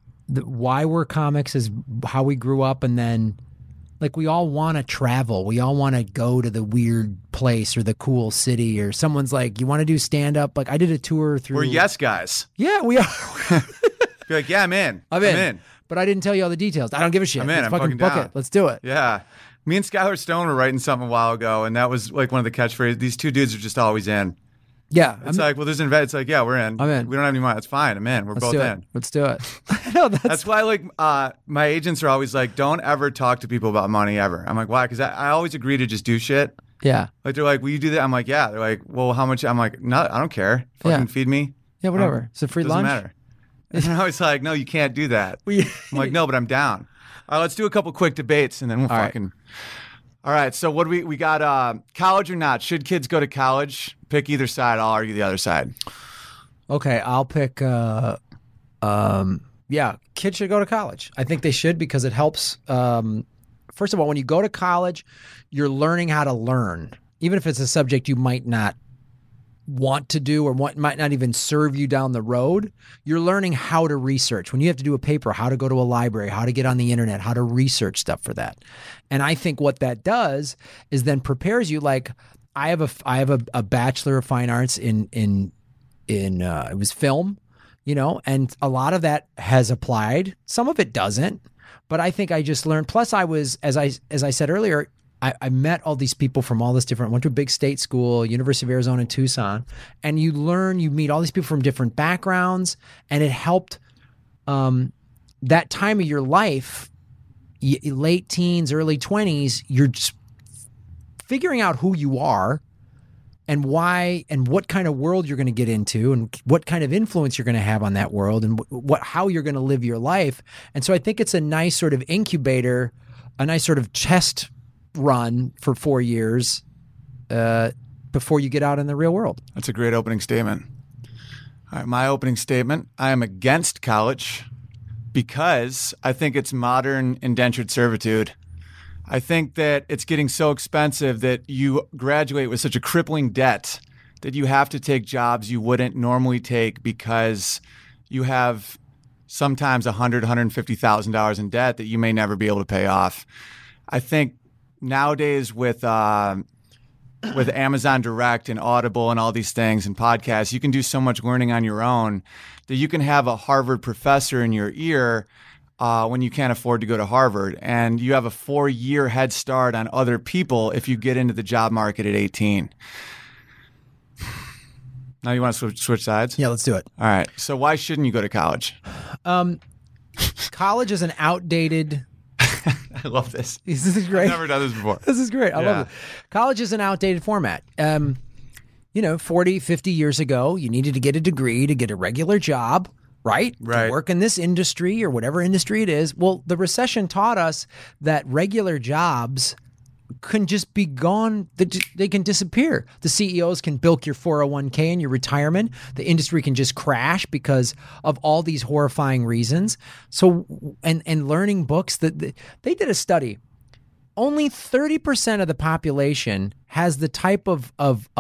why we're comics is how we grew up, and then like we all want to travel. We all want to go to the weird place or the cool city, or someone's like, you want to do stand up? Like I did a tour through.
We're yes guys.
Yeah, we are.
Be like, yeah, I'm in.
I'm in. But I didn't tell you all the details. I don't give a shit.
I'm in.
Let's
I'm
fucking
fucking
book
down.
it. Let's do it.
Yeah. Me and Skylar Stone were writing something a while ago, and that was like one of the catchphrases. These 2 dudes are just always in.
Yeah.
It's like, well, there's an event. It's like, yeah, we're in.
I'm in.
We don't have any money. It's fine. I'm in. We're
Let's
both
do
in.
it. Let's do it. No,
That's why, like, my agents are always like, don't ever talk to people about money ever. I'm like, why? Because I always agree to just do shit.
yeah.
Like, they're like, will you do that? I'm like, yeah. They're like, well, how much? I'm like, no, I don't care. Fucking
Yeah.
feed me.
Yeah, whatever. It's a free
Doesn't
lunch.
matter. And they're always like, no, you can't do that. I'm like, no, but I'm down. All right, let's do a couple quick debates and then we'll
All right.
fucking. All right, so what do we got? College or not? Should kids go to college? Pick either side. I'll argue the other side.
Okay, I'll pick. Yeah, kids should go to college. I think they should because it helps. First of all, when you go to college, you're learning how to learn, even if it's a subject you might not want to do or might not even serve you down the road. You're learning how to research. When you have to do a paper, how to go to a library, how to get on the internet, how to research stuff for that. And I think what that does is then prepares you. Like I have a Bachelor of Fine Arts in it was film, and a lot of that has applied. Some of it doesn't, but I think I just learned. Plus, I was as I said earlier, I met all these people from all this different. Went to a big state school, University of Arizona in Tucson, and you meet all these people from different backgrounds, and it helped. That time of your life, late teens, early 20s, you're just figuring out who you are and why and what kind of world you're going to get into and what kind of influence you're going to have on that world and how you're going to live your life. And so I think it's a nice sort of incubator, a nice sort of test run for 4 years before you get out in the real world.
That's a great opening statement. All right, my opening statement, I am against college because I think it's modern indentured servitude. I think that it's getting so expensive that you graduate with such a crippling debt that you have to take jobs you wouldn't normally take because you have sometimes $100,000, $150,000 in debt that you may never be able to pay off. I think nowadays with Amazon Direct and Audible and all these things and podcasts, you can do so much learning on your own that you can have a Harvard professor in your ear when you can't afford to go to Harvard. And you have a 4-year head start on other people if you get into the job market at 18. Now you want to switch sides?
Yeah, let's do it.
All right. So why shouldn't you go to college?
College is an outdated...
I love this.
This is great.
I've never done this before.
This is great. I
Yeah.
love it. College is an outdated format. 40, 50 years ago, you needed to get a degree to get a regular job, right?
Right.
To work in this industry or whatever industry it is. Well, the recession taught us that regular jobs can just be gone. They can disappear. The CEOs can bilk your 401k and your retirement. The industry can just crash because of all these horrifying reasons. So, and learning books, that they did a study. Only 30% of the population has the type of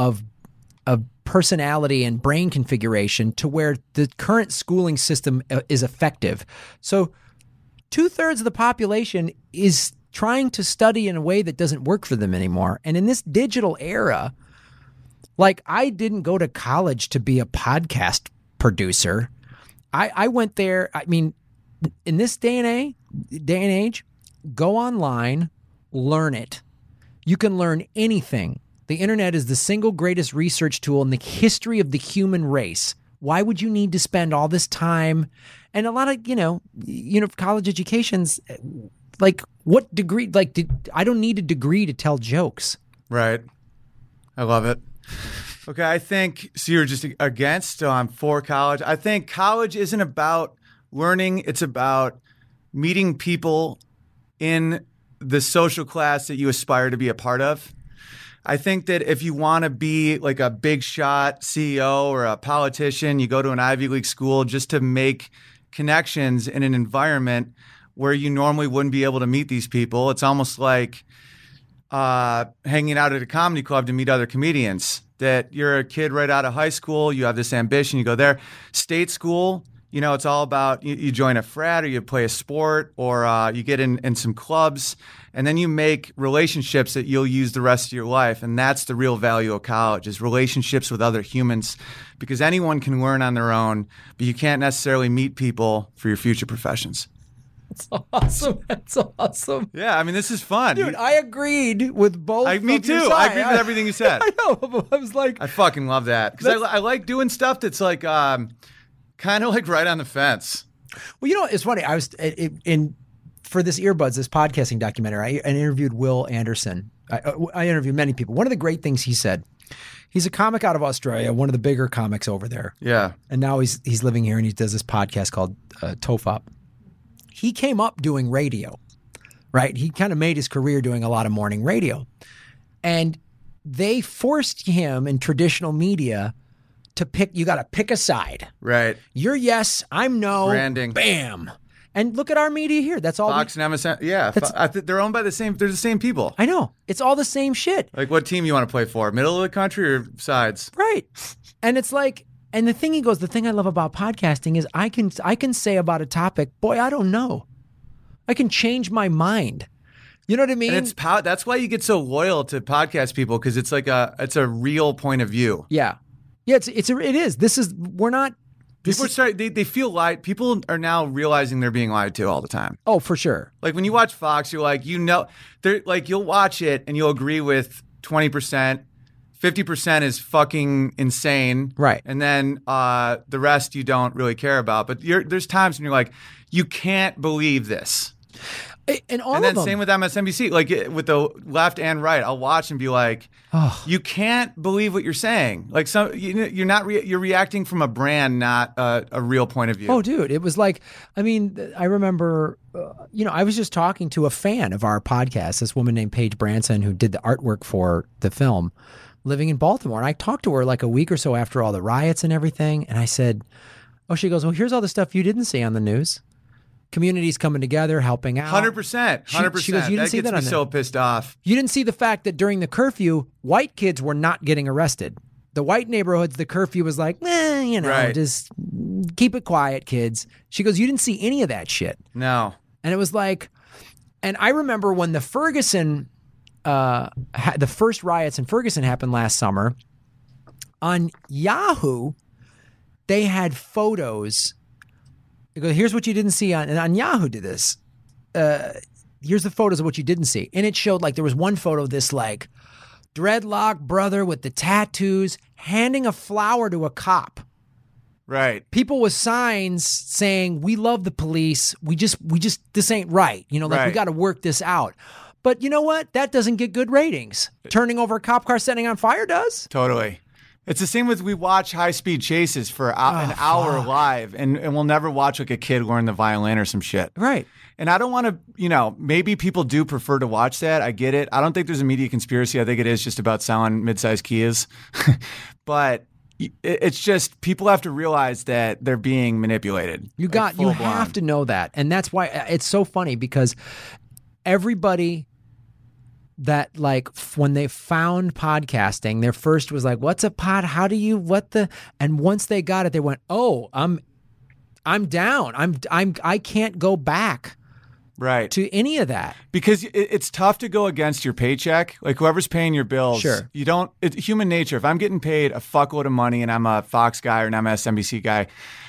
personality and brain configuration to where the current schooling system is effective. So 2/3 of the population is trying to study in a way that doesn't work for them anymore. And in this digital era, like, I didn't go to college to be a podcast producer. I went there. I mean, in this day and age, go online, learn it. You can learn anything. The internet is the single greatest research tool in the history of the human race. Why would you need to spend all this time? And a lot of, college educations, like, what degree? Like, I don't need a degree to tell jokes.
Right. I love it. Okay, I think, so you're just against, so I'm for college. I think college isn't about learning. It's about meeting people in the social class that you aspire to be a part of. I think that if you want to be like a big shot CEO or a politician, you go to an Ivy League school just to make connections in an environment where you normally wouldn't be able to meet these people. It's almost like hanging out at a comedy club to meet other comedians. That you're a kid right out of high school, you have this ambition, you go there. State school, it's all about you join a frat or you play a sport or you get in some clubs, and then you make relationships that you'll use the rest of your life. And that's the real value of college, is relationships with other humans, because anyone can learn on their own, but you can't necessarily meet people for your future professions.
That's awesome. That's awesome.
Yeah, I mean, this is fun.
Dude, I agreed with both.
Me too. I agreed with everything you said.
I know. But I was like,
I fucking love that. Because I like doing stuff that's like kind of like right on the fence.
Well, it's funny. I was for this Earbuds, this podcasting documentary, I interviewed Will Anderson. I interviewed many people. One of the great things he said, he's a comic out of Australia, one of the bigger comics over there.
Yeah.
And now he's living here and he does this podcast called Tofop. He came up doing radio, right? He kind of made his career doing a lot of morning radio. And they forced him in traditional media to you got to pick a side.
Right.
You're yes, I'm no.
Branding.
Bam. And look at our media here. That's all.
Fox and MSN. Yeah. They're owned by they're the same people.
I know. It's all the same shit.
Like, what team you want to play for? Middle of the country or sides?
Right. And it's like, and the thing the thing I love about podcasting is I can say about a topic, boy, I don't know. I can change my mind. You know what I mean?
And that's why you get so loyal to podcast people, because it's like it's a real point of view.
Yeah. Yeah, it is. We're not.
People they feel lied. People are now realizing they're being lied to all the time.
Oh, for sure.
Like when you watch Fox, you're like, they're like, you'll watch it and you'll agree with 20%. 50% is fucking insane.
Right.
And then the rest you don't really care about. But there's times when you're like, you can't believe this.
And
then same with MSNBC, like with the left and right, I'll watch and be like, you can't believe what you're saying. Like you're not you're reacting from a brand, not a real point of view.
Oh, dude, it was like, I mean, I remember, I was just talking to a fan of our podcast, this woman named Paige Branson, who did the artwork for the film, living in Baltimore. And I talked to her like a week or so after all the riots and everything. And I said, she goes, well, here's all the stuff you didn't see on the news. Communities coming together, helping out.
100%.
She goes, you didn't see that on
gets me so pissed off.
You didn't see the fact that during the curfew, white kids were not getting arrested. The white neighborhoods, the curfew was like,
right.
Just keep it quiet, kids. She goes, you didn't see any of that shit.
No.
And it was like, and I remember when the Ferguson, the first riots in Ferguson happened last summer, on Yahoo, they had photos. Here's what you didn't see on Yahoo did this. Here's the photos of what you didn't see. And it showed, like, there was one photo of this like dreadlock brother with the tattoos handing a flower to a cop.
Right.
People with signs saying, we love the police. We just this ain't right. We got to work this out. But you know what? That doesn't get good ratings. Turning over a cop car setting on fire does.
Totally. It's the same with we watch high speed chases for an hour live, and we'll never watch like a kid learn the violin or some shit.
Right.
And I don't want to, maybe people do prefer to watch that. I get it. I don't think there's a media conspiracy. I think it is just about selling mid-sized Kias. But it's just people have to realize that they're being manipulated.
You have to know that. And that's why it's so funny, because everybody that when they found podcasting, their first was like, what's a pod? How do you, and once they got it, they went, oh, I'm down. I can't go back.
Right.
To any of that.
Because it's tough to go against your paycheck. Like whoever's paying your bills,
sure.
It's human nature. If I'm getting paid a fuckload of money and I'm a Fox guy or an MSNBC guy,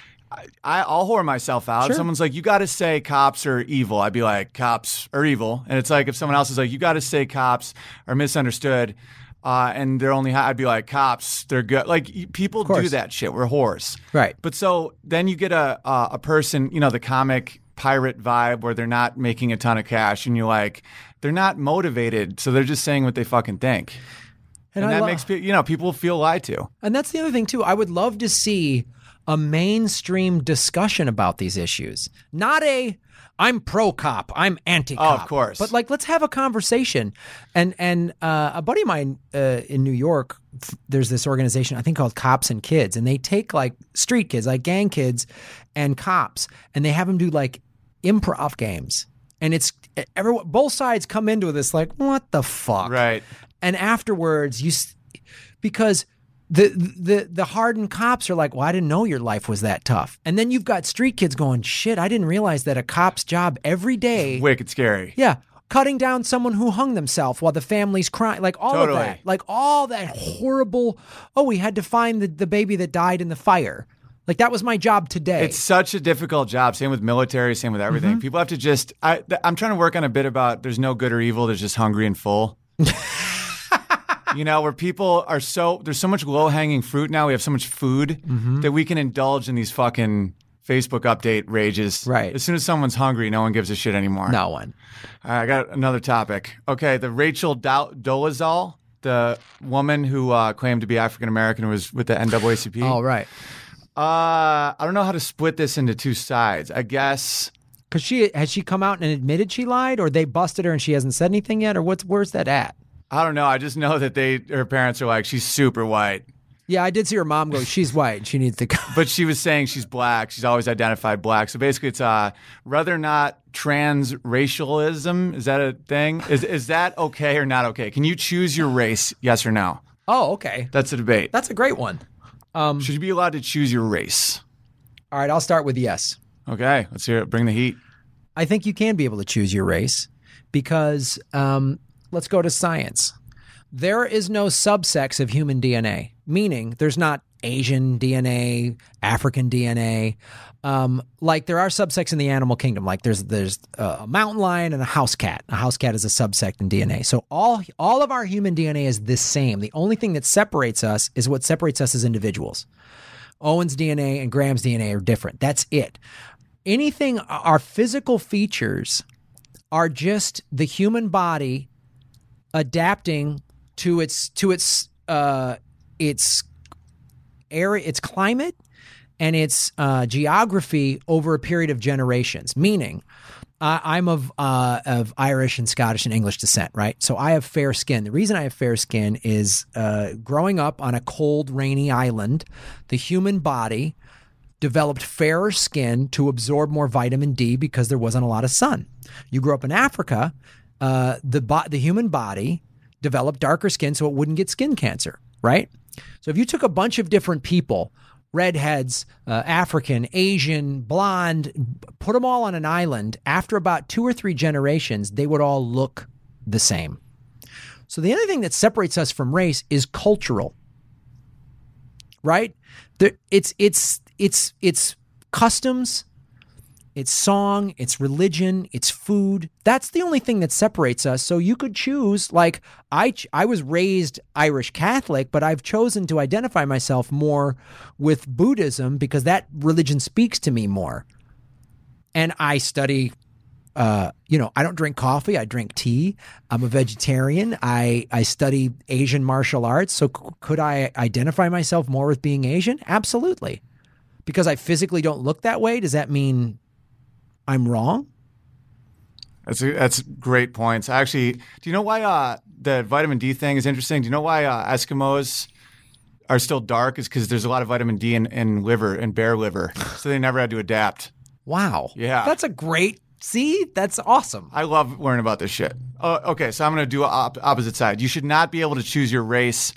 I'll whore myself out.
Sure.
If someone's like, you got to say cops are evil, I'd be like, cops are evil. And it's like, if someone else is like, you got to say cops are misunderstood, and they're only, I'd be like, cops, they're good. Like people do that shit. We're whores.
Right.
But so then you get a person, the comic pirate vibe where they're not making a ton of cash, and you're like, they're not motivated, so they're just saying what they fucking think. And that makes people feel lied to. And
that's the other thing too. I would love to see a mainstream discussion about these issues. Not I'm pro-cop, I'm anti-cop.
Oh, of course.
But let's have a conversation. And a buddy of mine in New York, there's this organization I think called Cops and Kids, and they take street kids, gang kids, and cops, and they have them do improv games. And it's both sides come into this what the fuck?
Right.
And afterwards, because the hardened cops are like, well, I didn't know your life was that tough. And then you've got street kids going, shit, I didn't realize that a cop's job every day.
It's wicked scary.
Yeah. Cutting down someone who hung themselves while the family's crying. All of that. All that horrible, we had to find the baby that died in the fire. That was my job today.
It's such a difficult job. Same with military, same with everything. Mm-hmm. People have to I'm trying to work on a bit about there's no good or evil. There's just hungry and full. Where people are there's so much low-hanging fruit now. We have so much food that we can indulge in these fucking Facebook update rages.
Right.
As soon as someone's hungry, no one gives a shit anymore.
No one.
All right, I got another topic. Okay, the Rachel Dolezal, the woman who claimed to be African-American, who was with the NAACP.
Oh, right.
I don't know how to split this into two sides. I guess...
Because has she come out and admitted she lied, or they busted her and she hasn't said anything yet, or where's that at?
I don't know. I just know that her parents are like, she's super white.
Yeah, I did see her mom go, she's white. She needs to go.
But she was saying she's black. She's always identified black. So basically it's whether or not transracialism, is that a thing? Is that okay or not okay? Can you choose your race, yes or no?
Oh, okay.
That's a debate.
That's a great one.
Should you be allowed to choose your race?
All right, I'll start with yes.
Okay, let's hear it. Bring the heat.
I think you can be able to choose your race because let's go to science. There is no subsex of human DNA, meaning there's not Asian DNA, African DNA. There are subsects in the animal kingdom. There's a mountain lion and a house cat. A house cat is a subsect in DNA. So all of our human DNA is the same. The only thing that separates us is what separates us as individuals. Owen's DNA and Graham's DNA are different. That's it. Anything, our physical features are just the human body adapting to its area, its climate, and its geography over a period of generations. Meaning, I'm of Irish and Scottish and English descent, right? So I have fair skin. The reason I have fair skin is growing up on a cold, rainy island, the human body developed fairer skin to absorb more vitamin D because there wasn't a lot of sun. You grew up in Africa, the human body developed darker skin so it wouldn't get skin cancer, right? So if you took a bunch of different people, redheads, African, Asian, blonde, put them all on an island, after about 2 or 3 generations, they would all look the same. So the other thing that separates us from race is cultural, right? It's customs, it's song, it's religion, it's food. That's the only thing that separates us. So you could choose, I was raised Irish Catholic, but I've chosen to identify myself more with Buddhism because that religion speaks to me more. And I study I don't drink coffee. I drink tea. I'm a vegetarian. I study Asian martial arts. So could I identify myself more with being Asian? Absolutely. Because I physically don't look that way, does that mean I'm wrong?
That's great points. Actually, do you know why the vitamin D thing is interesting? Do you know why Eskimos are still dark? Is because there's a lot of vitamin D in liver, in bear liver. So they never had to adapt.
Wow.
Yeah.
That's a great... See, that's awesome.
I love learning about this shit. Okay, so I'm going to do opposite side. You should not be able to choose your race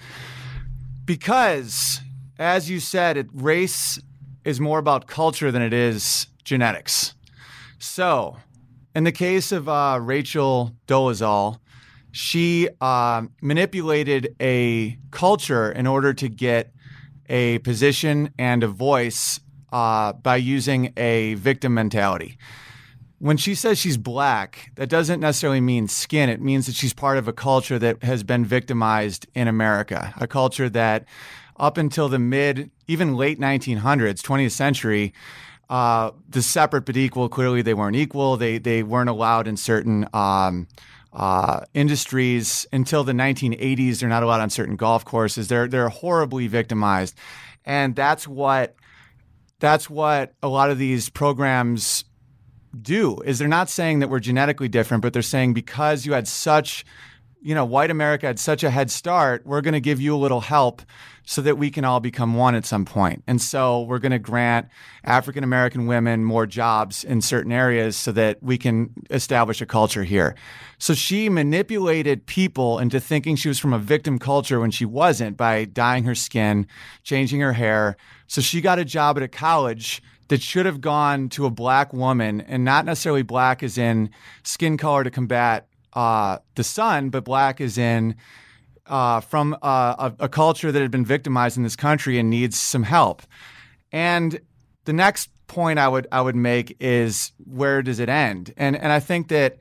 because, as you said, race is more about culture than it is genetics. So, in the case of Rachel Dolezal, she manipulated a culture in order to get a position and a voice by using a victim mentality. When she says she's black, that doesn't necessarily mean skin. It means that she's part of a culture that has been victimized in America, a culture that up until the even late 1900s, 20th century, the separate but equal, clearly they weren't equal. They weren't allowed in certain industries. Until the 1980s, they're not allowed on certain golf courses. They're horribly victimized. And that's what a lot of these programs do, is they're not saying that we're genetically different, but they're saying because you had white America had such a head start, we're going to give you a little help so that we can all become one at some point. And so we're going to grant African American women more jobs in certain areas so that we can establish a culture here. So she manipulated people into thinking she was from a victim culture when she wasn't, by dyeing her skin, changing her hair. So she got a job at a college that should have gone to a black woman, and not necessarily black as in skin color to combat the sun, but black as in from a culture that had been victimized in this country and needs some help. And the next point I would make is, where does it end? And I think that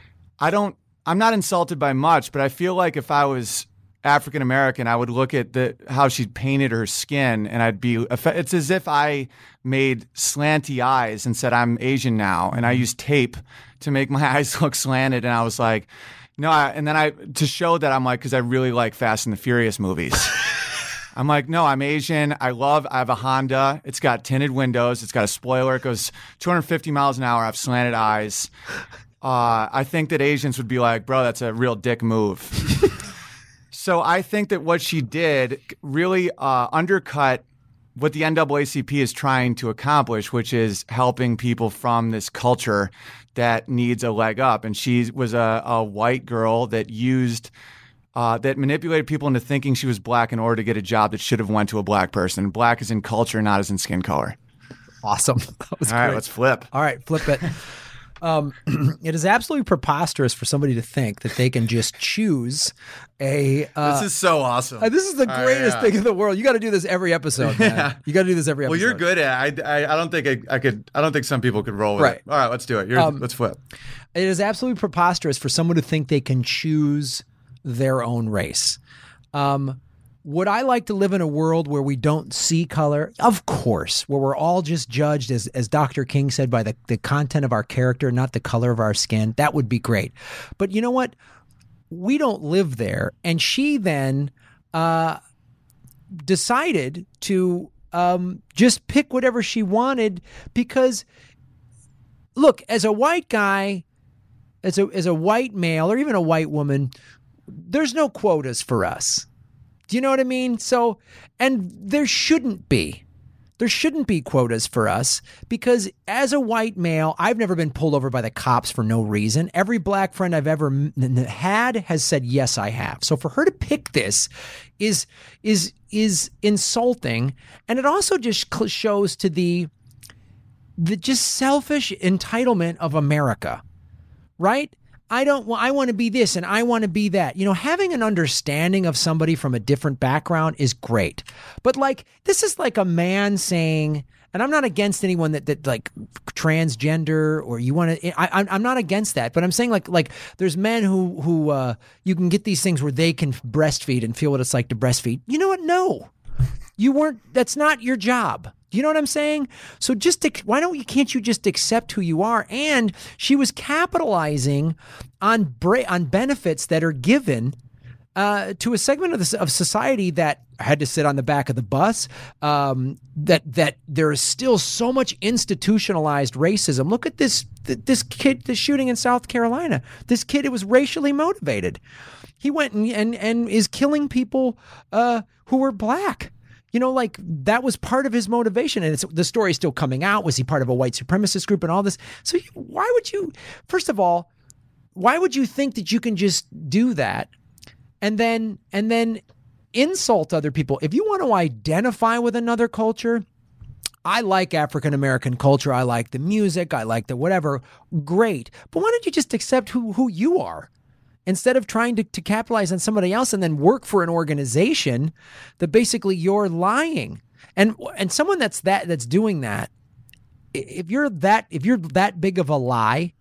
I'm not insulted by much, but I feel like if I was African American, I would look at how she painted her skin, and it's as if I made slanty eyes and said, I'm Asian now, and I used tape to make my eyes look slanted, and I was like, no, to show that I'm like, because I really like Fast and the Furious movies. I'm like, no, I'm Asian. I have a Honda. It's got tinted windows. It's got a spoiler. It goes 250 miles an hour. I have slanted eyes. I think that Asians would be like, bro, that's a real dick move. So I think that what she did really undercut what the NAACP is trying to accomplish, which is helping people from this culture that needs a leg up. And she was a white girl that that manipulated people into thinking she was black in order to get a job that should have went to a black person. Black is in culture, not as in skin color.
Awesome. That was
All
great.
right, let's flip.
All right, flip it. It is absolutely preposterous for somebody to think that they can just choose a.
This is so awesome.
This is the greatest thing in the world. You got to do this every episode, man.
Yeah.
You got to do this every episode.
Well, you're good at it. I don't think I could. I don't think some people could roll with
Right.
it. All right, let's do it. Let's flip.
It is absolutely preposterous for someone to think they can choose their own race. Would I like to live in a world where we don't see color? Of course, where we're all just judged, as Dr. King said, by the content of our character, not the color of our skin. That would be great. But you know what? We don't live there. And she then decided to just pick whatever she wanted because, look, as a white guy, as a white male, or even a white woman, there's no quotas for us. Do you know what I mean? So, and there shouldn't be. There shouldn't be quotas for us because as a white male, I've never been pulled over by the cops for no reason. Every black friend I've ever had has said, yes, I have. So for her to pick this is insulting. And it also just shows to the just selfish entitlement of America, right? I want to be this and I want to be that. You know, having an understanding of somebody from a different background is great. But like, this is like a man saying, and I'm not against anyone that like transgender or you want to, I'm not against that, but I'm saying like there's men who you can get these things where they can breastfeed and feel what it's like to breastfeed. You know what? No, that's not your job. Do you know what I'm saying? So can't you just accept who you are? And she was capitalizing on benefits that are given to a segment of society that had to sit on the back of the bus. That there is still so much institutionalized racism. Look at this kid, this shooting in South Carolina. This kid, it was racially motivated. He went and is killing people who were black. You know, like that was part of his motivation. And the story's still coming out. Was he part of a white supremacist group and all this? So why would you, first of all, why would you think that you can just do that and then insult other people? If you want to identify with another culture, I like African American culture. I like the music. I like the whatever. Great. But why don't you just accept who you are? Instead of trying to capitalize on somebody else and then work for an organization that basically you're lying. And someone that's doing that, if you're that big of a lie,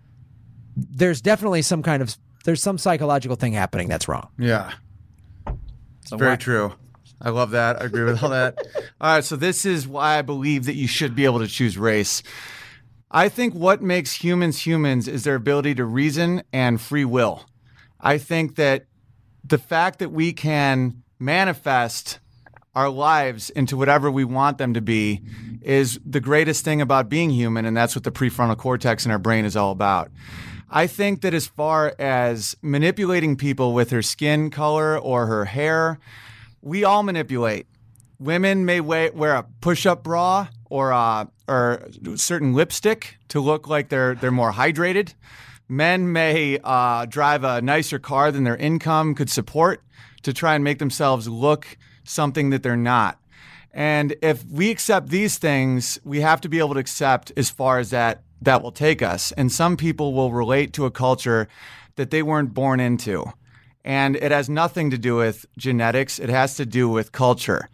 there's definitely some psychological thing happening that's wrong.
Yeah. It's very true. I love that. I agree with all that. All right, so this is why I believe that you should be able to choose race. I think what makes humans humans is their ability to reason and free will. I think that the fact that we can manifest our lives into whatever we want them to be is the greatest thing about being human, and that's what the prefrontal cortex in our brain is all about. I think that as far as manipulating people with her skin color or her hair, we all manipulate. Women may wear a push-up bra or certain lipstick to look like they're more hydrated. Men may drive a nicer car than their income could support to try and make themselves look something that they're not. And if we accept these things, we have to be able to accept as far as that will take us. And some people will relate to a culture that they weren't born into. And it has nothing to do with genetics. It has to do with culture.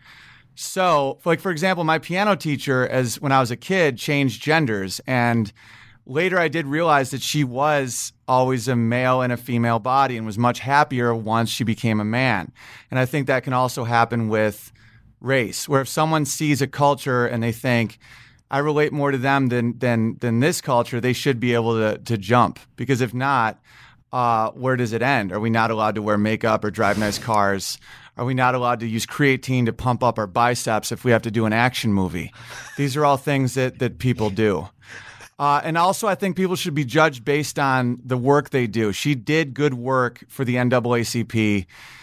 So, like, for example, my piano teacher, when I was a kid, changed genders. And later I did realize that she was always a male in a female body and was much happier once she became a man. And I think that can also happen with race, where if someone sees a culture and they think, I relate more to them than this culture, they should be able to jump. Because if not, where does it end? Are we not allowed to wear makeup or drive nice cars? Are we not allowed to use creatine to pump up our biceps if we have to do an action movie? These are all things that people do. And also, I think people should be judged based on the work they do. She did good work for the NAACP.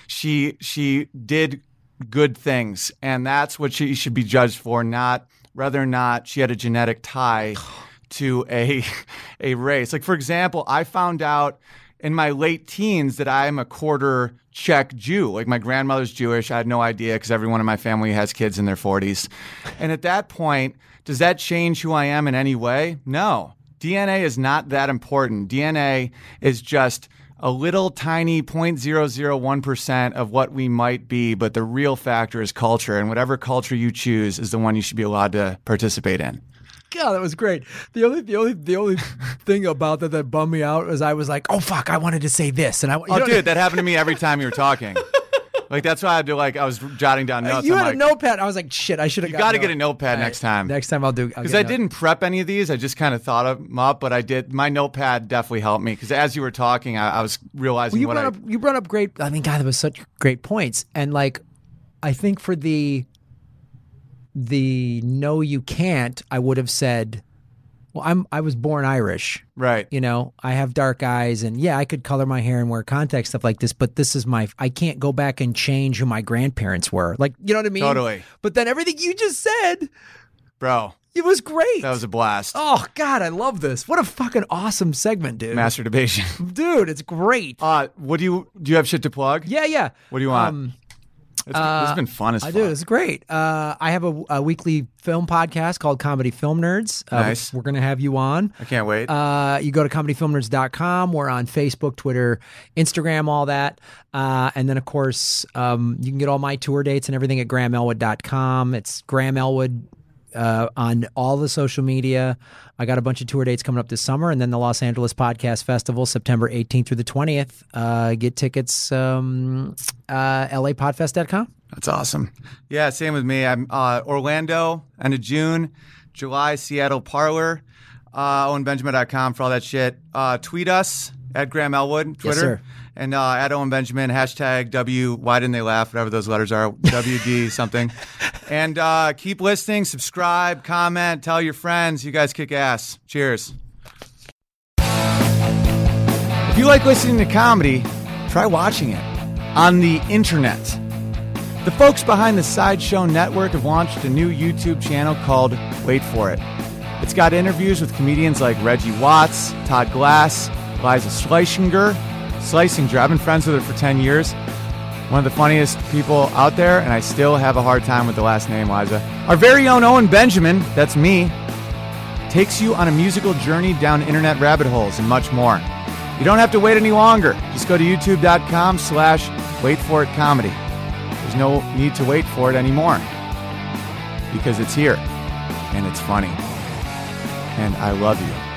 She did good things, and that's what she should be judged for, not whether or not she had a genetic tie to a race. Like, for example, I found out in my late teens that I am a quarter Czech Jew. Like, my grandmother's Jewish. I had no idea because everyone in my family has kids in their 40s. And at that point, does that change who I am in any way? No. DNA is not that important. DNA is just a little tiny 0.001% of what we might be, but the real factor is culture, and whatever culture you choose is the one you should be allowed to participate in.
God, that was great. The only thing about that bummed me out was I was like, oh fuck, I wanted to say this, and
dude, that happened to me every time you were talking. Like, that's why I had to, I was jotting down notes.
You had a notepad. I was like, shit, I should have got
to get a notepad next time.
Next time I'll do.
Because I didn't prep any of these. I just kind of thought of them up, but I did. My notepad definitely helped me because as you were talking, I was realizing
you brought up great. I mean, God, that was such great points. And like, I think for the no, you can't, I would have said, well, I was born Irish.
Right.
You know, I have dark eyes, and yeah, I could color my hair and wear contacts, stuff like this, but this is I can't go back and change who my grandparents were. Like, you know what I mean?
Totally.
But then everything you just said,
bro,
it was great.
That was a blast.
Oh God, I love this. What a fucking awesome segment, dude.
Masturbation.
Dude, it's great.
Do you have shit to plug?
Yeah.
What do you want? This has been fun as fuck.
I do. It's great. I have a weekly film podcast called Comedy Film Nerds.
Nice.
We're going to have you on.
I can't wait.
You go to comedyfilmnerds.com. We're on Facebook, Twitter, Instagram, all that. And then, of course, you can get all my tour dates and everything at GrahamElwood.com. It's Graham Elwood on all the social media. I got a bunch of tour dates coming up this summer, and then the Los Angeles Podcast Festival, September 18th through the 20th. Get tickets, LAPodfest.com.
That's awesome. Yeah, same with me. I'm Orlando, end of June. July, Seattle Parlor. OwenBenjamin.com for all that shit. Tweet us at Graham Elwood, Twitter.
Yes, sir.
And at Owen Benjamin, hashtag W, why didn't they laugh, whatever those letters are, WD something. And keep listening, subscribe, comment, tell your friends. You guys kick ass. Cheers. If you like listening to comedy, try watching it on the internet. The folks behind the Sideshow Network have launched a new YouTube channel called Wait For It. It's got interviews with comedians like Reggie Watts, Todd Glass, Liza Schlesinger. I've been friends with her for 10 years. One of the funniest people out there, and I still have a hard time with the last name, Liza. Our very own Owen Benjamin, that's me, takes you on a musical journey down internet rabbit holes and much more. You don't have to wait any longer. Just go to youtube.com/waitforitcomedy. There's no need to wait for it anymore because it's here and it's funny. And I love you.